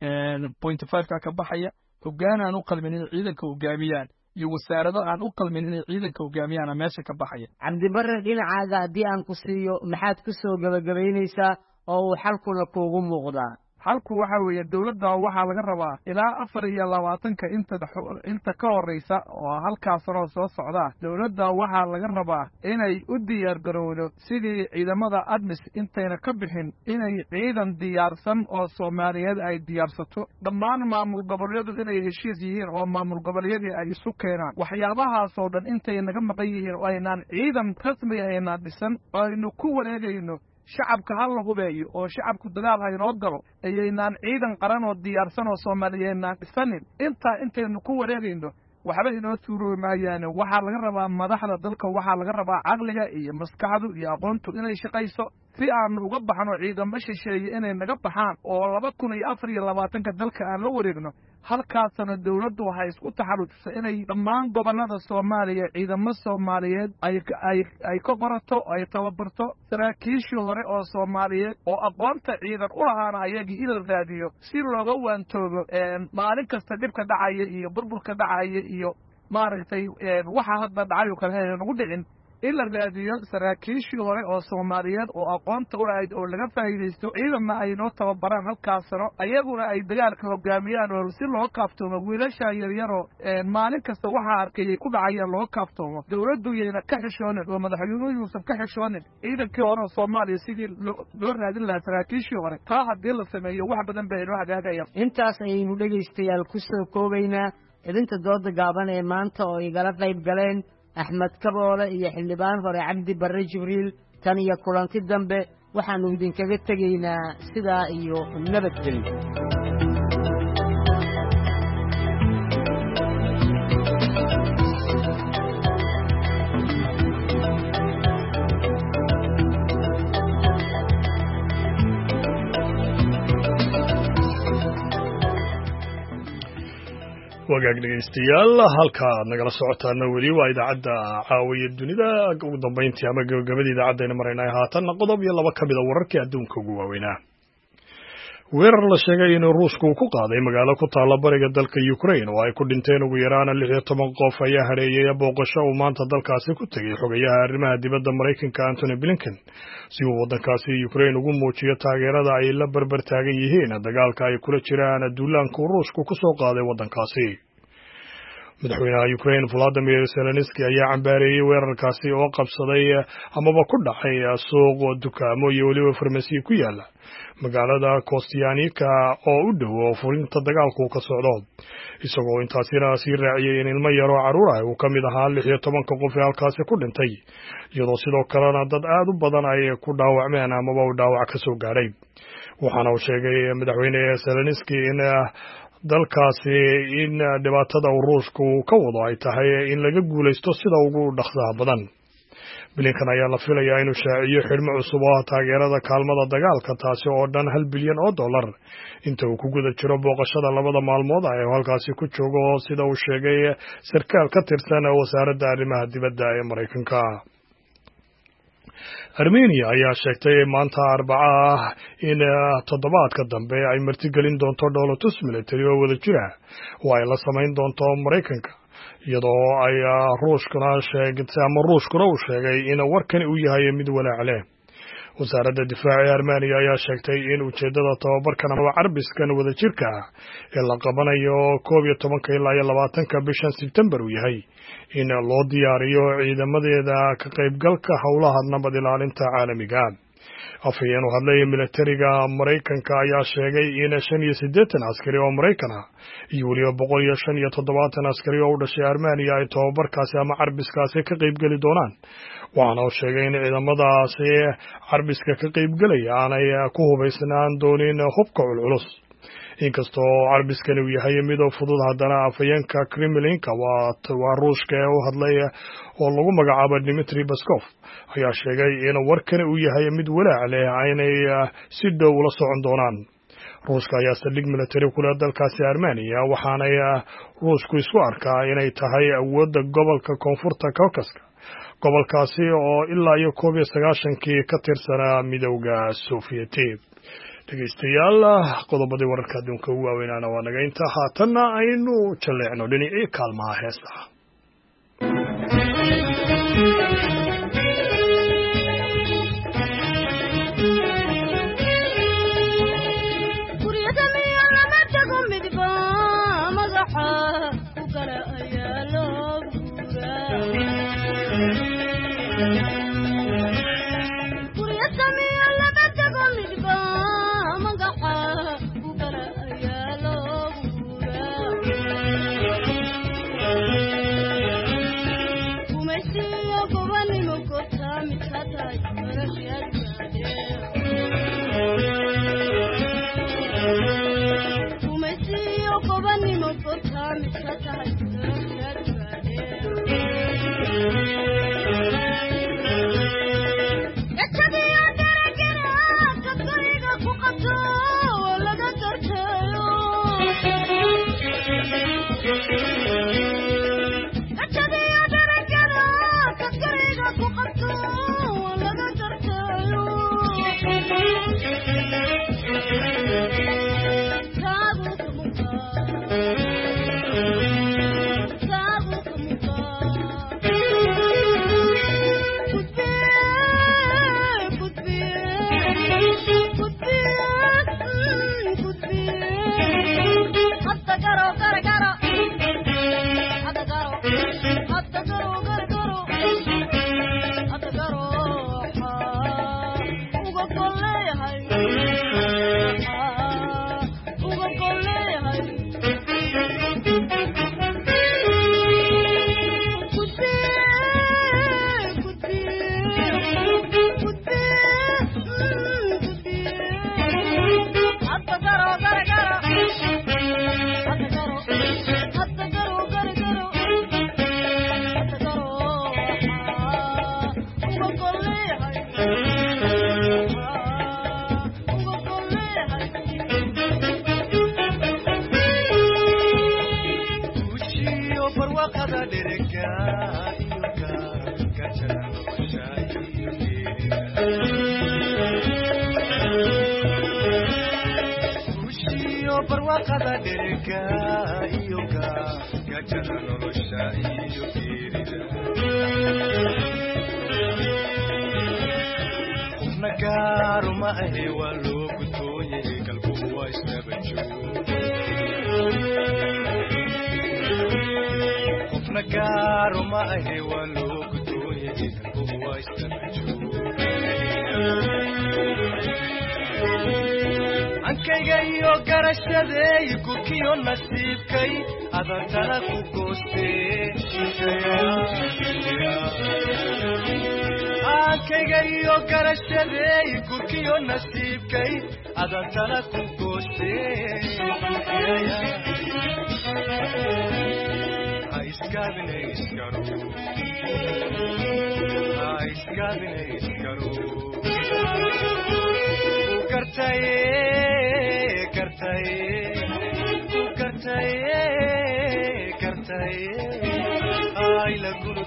Speaker 2: 0.5 ka baxaya hoggaan aan u qalmin in ciidanka hogaamiyaan iyo wasaarado aan u qalmin in ciidanka hogaamiyaan meesha ka baxaya
Speaker 17: Cabdi Barre dhinacaaga haddii aan ku siiyo maxaad ku soo gabagabaynaysaa oo xalkuna kuugu muuqdaa
Speaker 18: halku waxa weeye dawladda waxa laga rabaa ilaa 24 inta ka horeysa oo halkaas soo socda dawladda waxa laga rabaa inay u diyaar garowdo sidii ciidamada ATMIS intayna ka bixin inay ciidan diyaarsan oo Soomaaliyeed ay diyaarsato dhammaan maamul goboleedyadu inay heshiis yihiin oo maamul goboleedyada ay isu keenaan waxyaabahaas oo dhan intay naga maqan yihiin oo aynaan ciidan rasmi ah dhisan aynu ku wareegayno shacabka hal hubeeyo oo shacabku dagaal haynoo galo ayaynaan ciidan qaran oo diyaarsan oo Soomaaliyeedna dhisanin intaynu ku wareegayno waxba inoo suuroobi maayaan waxa laga rabaa madaxda dalka waxa laga rabaa aqliga iyo maskaxdu iyo aqoontu inay shaqayso si aan uga baxno ciidamo shisheeye inay naga baxaan oo 2024 dalka aan la wareegno halkaasna dawladdu waxay isku taxalluujisay inay dhammaan gobolada Soomaaliya ciidamo Soomaaliyeed ay ka qorato ay tababarto saraakiishii hore oo Soomaaliyeed oo aqoonta ciidan u lahaana ayagii in la raadiyo si looga waantoobo maalin kasta dibka dhacaya iyo burburka dhacaya iyo maaragtay waxa hadda dhacayo kale nagu dhicin in la raadiyo saraakiishii hore oo Soomaaliyeed oo aqoonta u lahayd oo laga faa'iideysto ciidamada ay noo tababaraan halkaas sano ayaguna ay dagaalka hogaamiyaan oo si loo kaaftoomo wiilasha yaryar oo maalin kasta waxa arkay ku dhacaya loo kaaftoomo dawladdu iyana ka xishoonin oo madaxweynuhu Yuusuf ka xishoonin ciidankii hore Soomaaliya sidii loo raadin lahaa saraakiishii hore taa haddii la sameeyo wax badan bay noo hagaagayaan
Speaker 17: intaas ayaynu dhegaystayaal ku soo koobaynaa idinta dooda gaaban ee maanta oo igala qayb galeen Axmed Kaboole iyo xildhibaan hore Cabdi Barre Jibriil tan iyo kulanti dambe waxaanu idinkaga tegaynaa sidaa iyo nabadgelyo
Speaker 1: wagaag dhegaystayaal halka aad nagala socotaana weli waa idaacadda caawiya dunida ugu dambeyntii ama gabagabada idaacadayna maraynay haatanna qodob iyo laba ka mid a wararkii adduunka ugu waaweynaa weerar la sheegay inuu ruushku ku qaaday magaalo ku taalla bariga dalka Ukraine oo ay ku dhinteen ugu yaraan 16 qof ayaa hareeyay booqasho uu maanta dalkaasi ku tagay xogayaha arrimaha dibadda Mareykanka Antony Blinken si uu wadankaasi Ukraine ugu muujiyo taageerada ay la barbar taagan yihiin dagaalka ay kula jiraan duulaanka ruushku ku soo qaaday wadankaasi madaxweynaha Ukraine Volodymyr Zelensky ayaa cambaareeyay weerarkaasi oo qabsaday amaba ku dhacay suuq dukaamo iyo waliba farmasi ku yaala magaalada Kostianika oo u dhow fulinta dagaalku ka socdo isagoo intaasina sii raaciyay in ilmo yar oo caruur ah uu kamid ahaa 16 qof ee halkaasi ku dhintay iyadoo sidoo kalena dad aad u badan ay ku dhaawacmeen amaba u dhaawac ka soo gaaray waxaana uu sheegay madaxweyne Zelensky in dalkaasi in dhibaatada Ruushku ka wado ay tahay in laga guuleysto sida ugu dhaqsaha badan Blinken ayaa la filayaa inuu shaaciyo xidhmo cusub oo taageerada kaalmada dagaalka taasi oo dhan $1 bilyan inta uu ku guda jiro booqashada labada maalmood ee halkaasi ku joogo sida uu sheegay sarkaal ka tirsan wasaaradda arrimaha dibadda ee Mareykanka Armenia ayaa sheegtay maanta Arbaca in toddobaadka dambe ay martigelin doonto dowlatus military oo wada jira oo ay la samayn doonto Mareykanka iyadoo ay Ruushkuna uu sheegay in warkani uu yahay mid walaac leh wasaaradda difaaca Armenia ayaa sheegtay in ujeedada tababarkan ama carbiskan wada jirka ee la qabanayo 11 ilaa 20 bishan September uu yahay in loo diyaariyo ciidamadeeda ka qaybgalka howlaha nabad ilaalinta caalamiga afayeen u hadlay militariga Mareykanka ayaa sheegay in 85 askari oo Mareykan ah iyo waliba 175 askari oo u dhashay Armenia ay tababarkaasi ama carbiskaasi ka qaybgali doonaan waxaana uu sheegay in ciidamadaasi carbiska ka qaybgalaya aanay ku hubaysnaan doonin hubka culculus inkastoo carbiskani uu yahay mid fudud haddana afayeenka Kremlinka waa Ruushka u hadlay oo lagu magacaabo Dmitry Peskov ayaa sheegay in warkani uu yahay mid walaac leh aynay si dhow ula socon doonaan Ruushka ayaa saldhig military kula dalkaasi Armenia waxaana Ruushku isku arkaa inay tahay awoodda gobolka koonfurta Caucasus gobolkaasi oo ilaa iyo 1990kii ka tirsanaa midowga Sovieti dhegeystayaal qodobadii wararka adduunka ugu waaweynana waa naga inta haatanna aynu jaleecno dhinacii kaalmaha heesaha
Speaker 19: dereka iyoka gajana ushiyo barwaqada dereka iyoka gajana nolosha iyo geerida qofna gaaro ma ahe waa loo gudooyay qalbuhu waa isdaba joog qofna gaaro ma ahe waa loo gudooyay qalbuhu waa isdaba joog ankayga iyo garashadeey gurkiyo nasiibkay adantana ku goostee ankayga iyo garashadeey gurkiyo nasiibkay adantana ku goostee ha iskaabine iskaro kartaye ay la gunud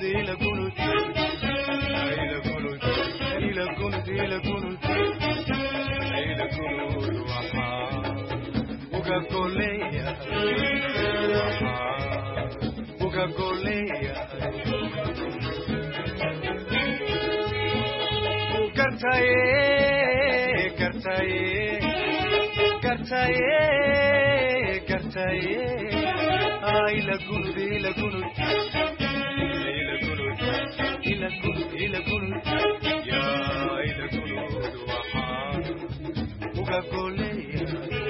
Speaker 19: waxa uga goleya kartaye ay la gunud ya ay la gunud waxa uga goleya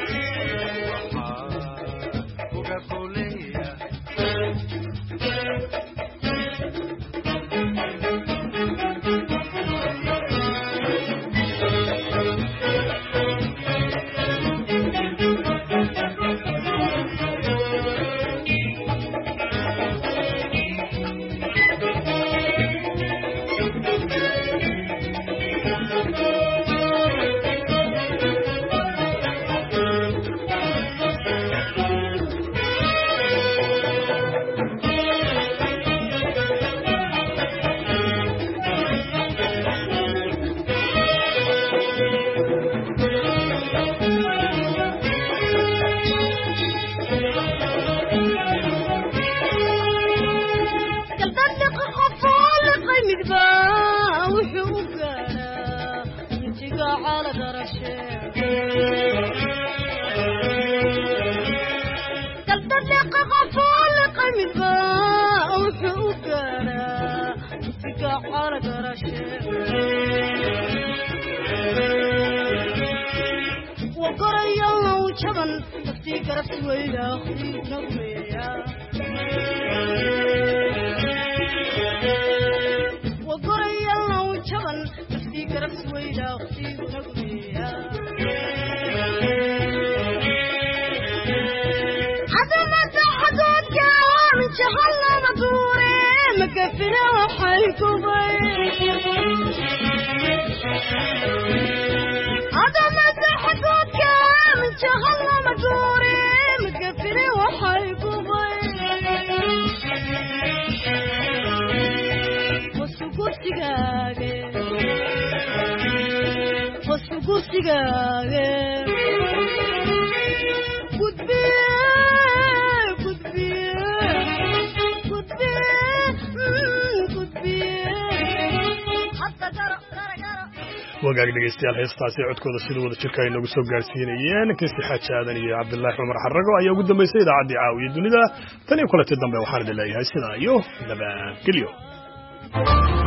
Speaker 1: wagaag dhegeystayaal heestaasi codkooda sida wada jirka ay nagu soo gaarsiinayeen kisti xaaji aadan iyo cabdullaahi cumar xarago ayaa ugu dambeysay idaacaddii caawiya dunida tan iyo kulanti dambe waxaan idin leeyahay sidaa iyo nabadgelyo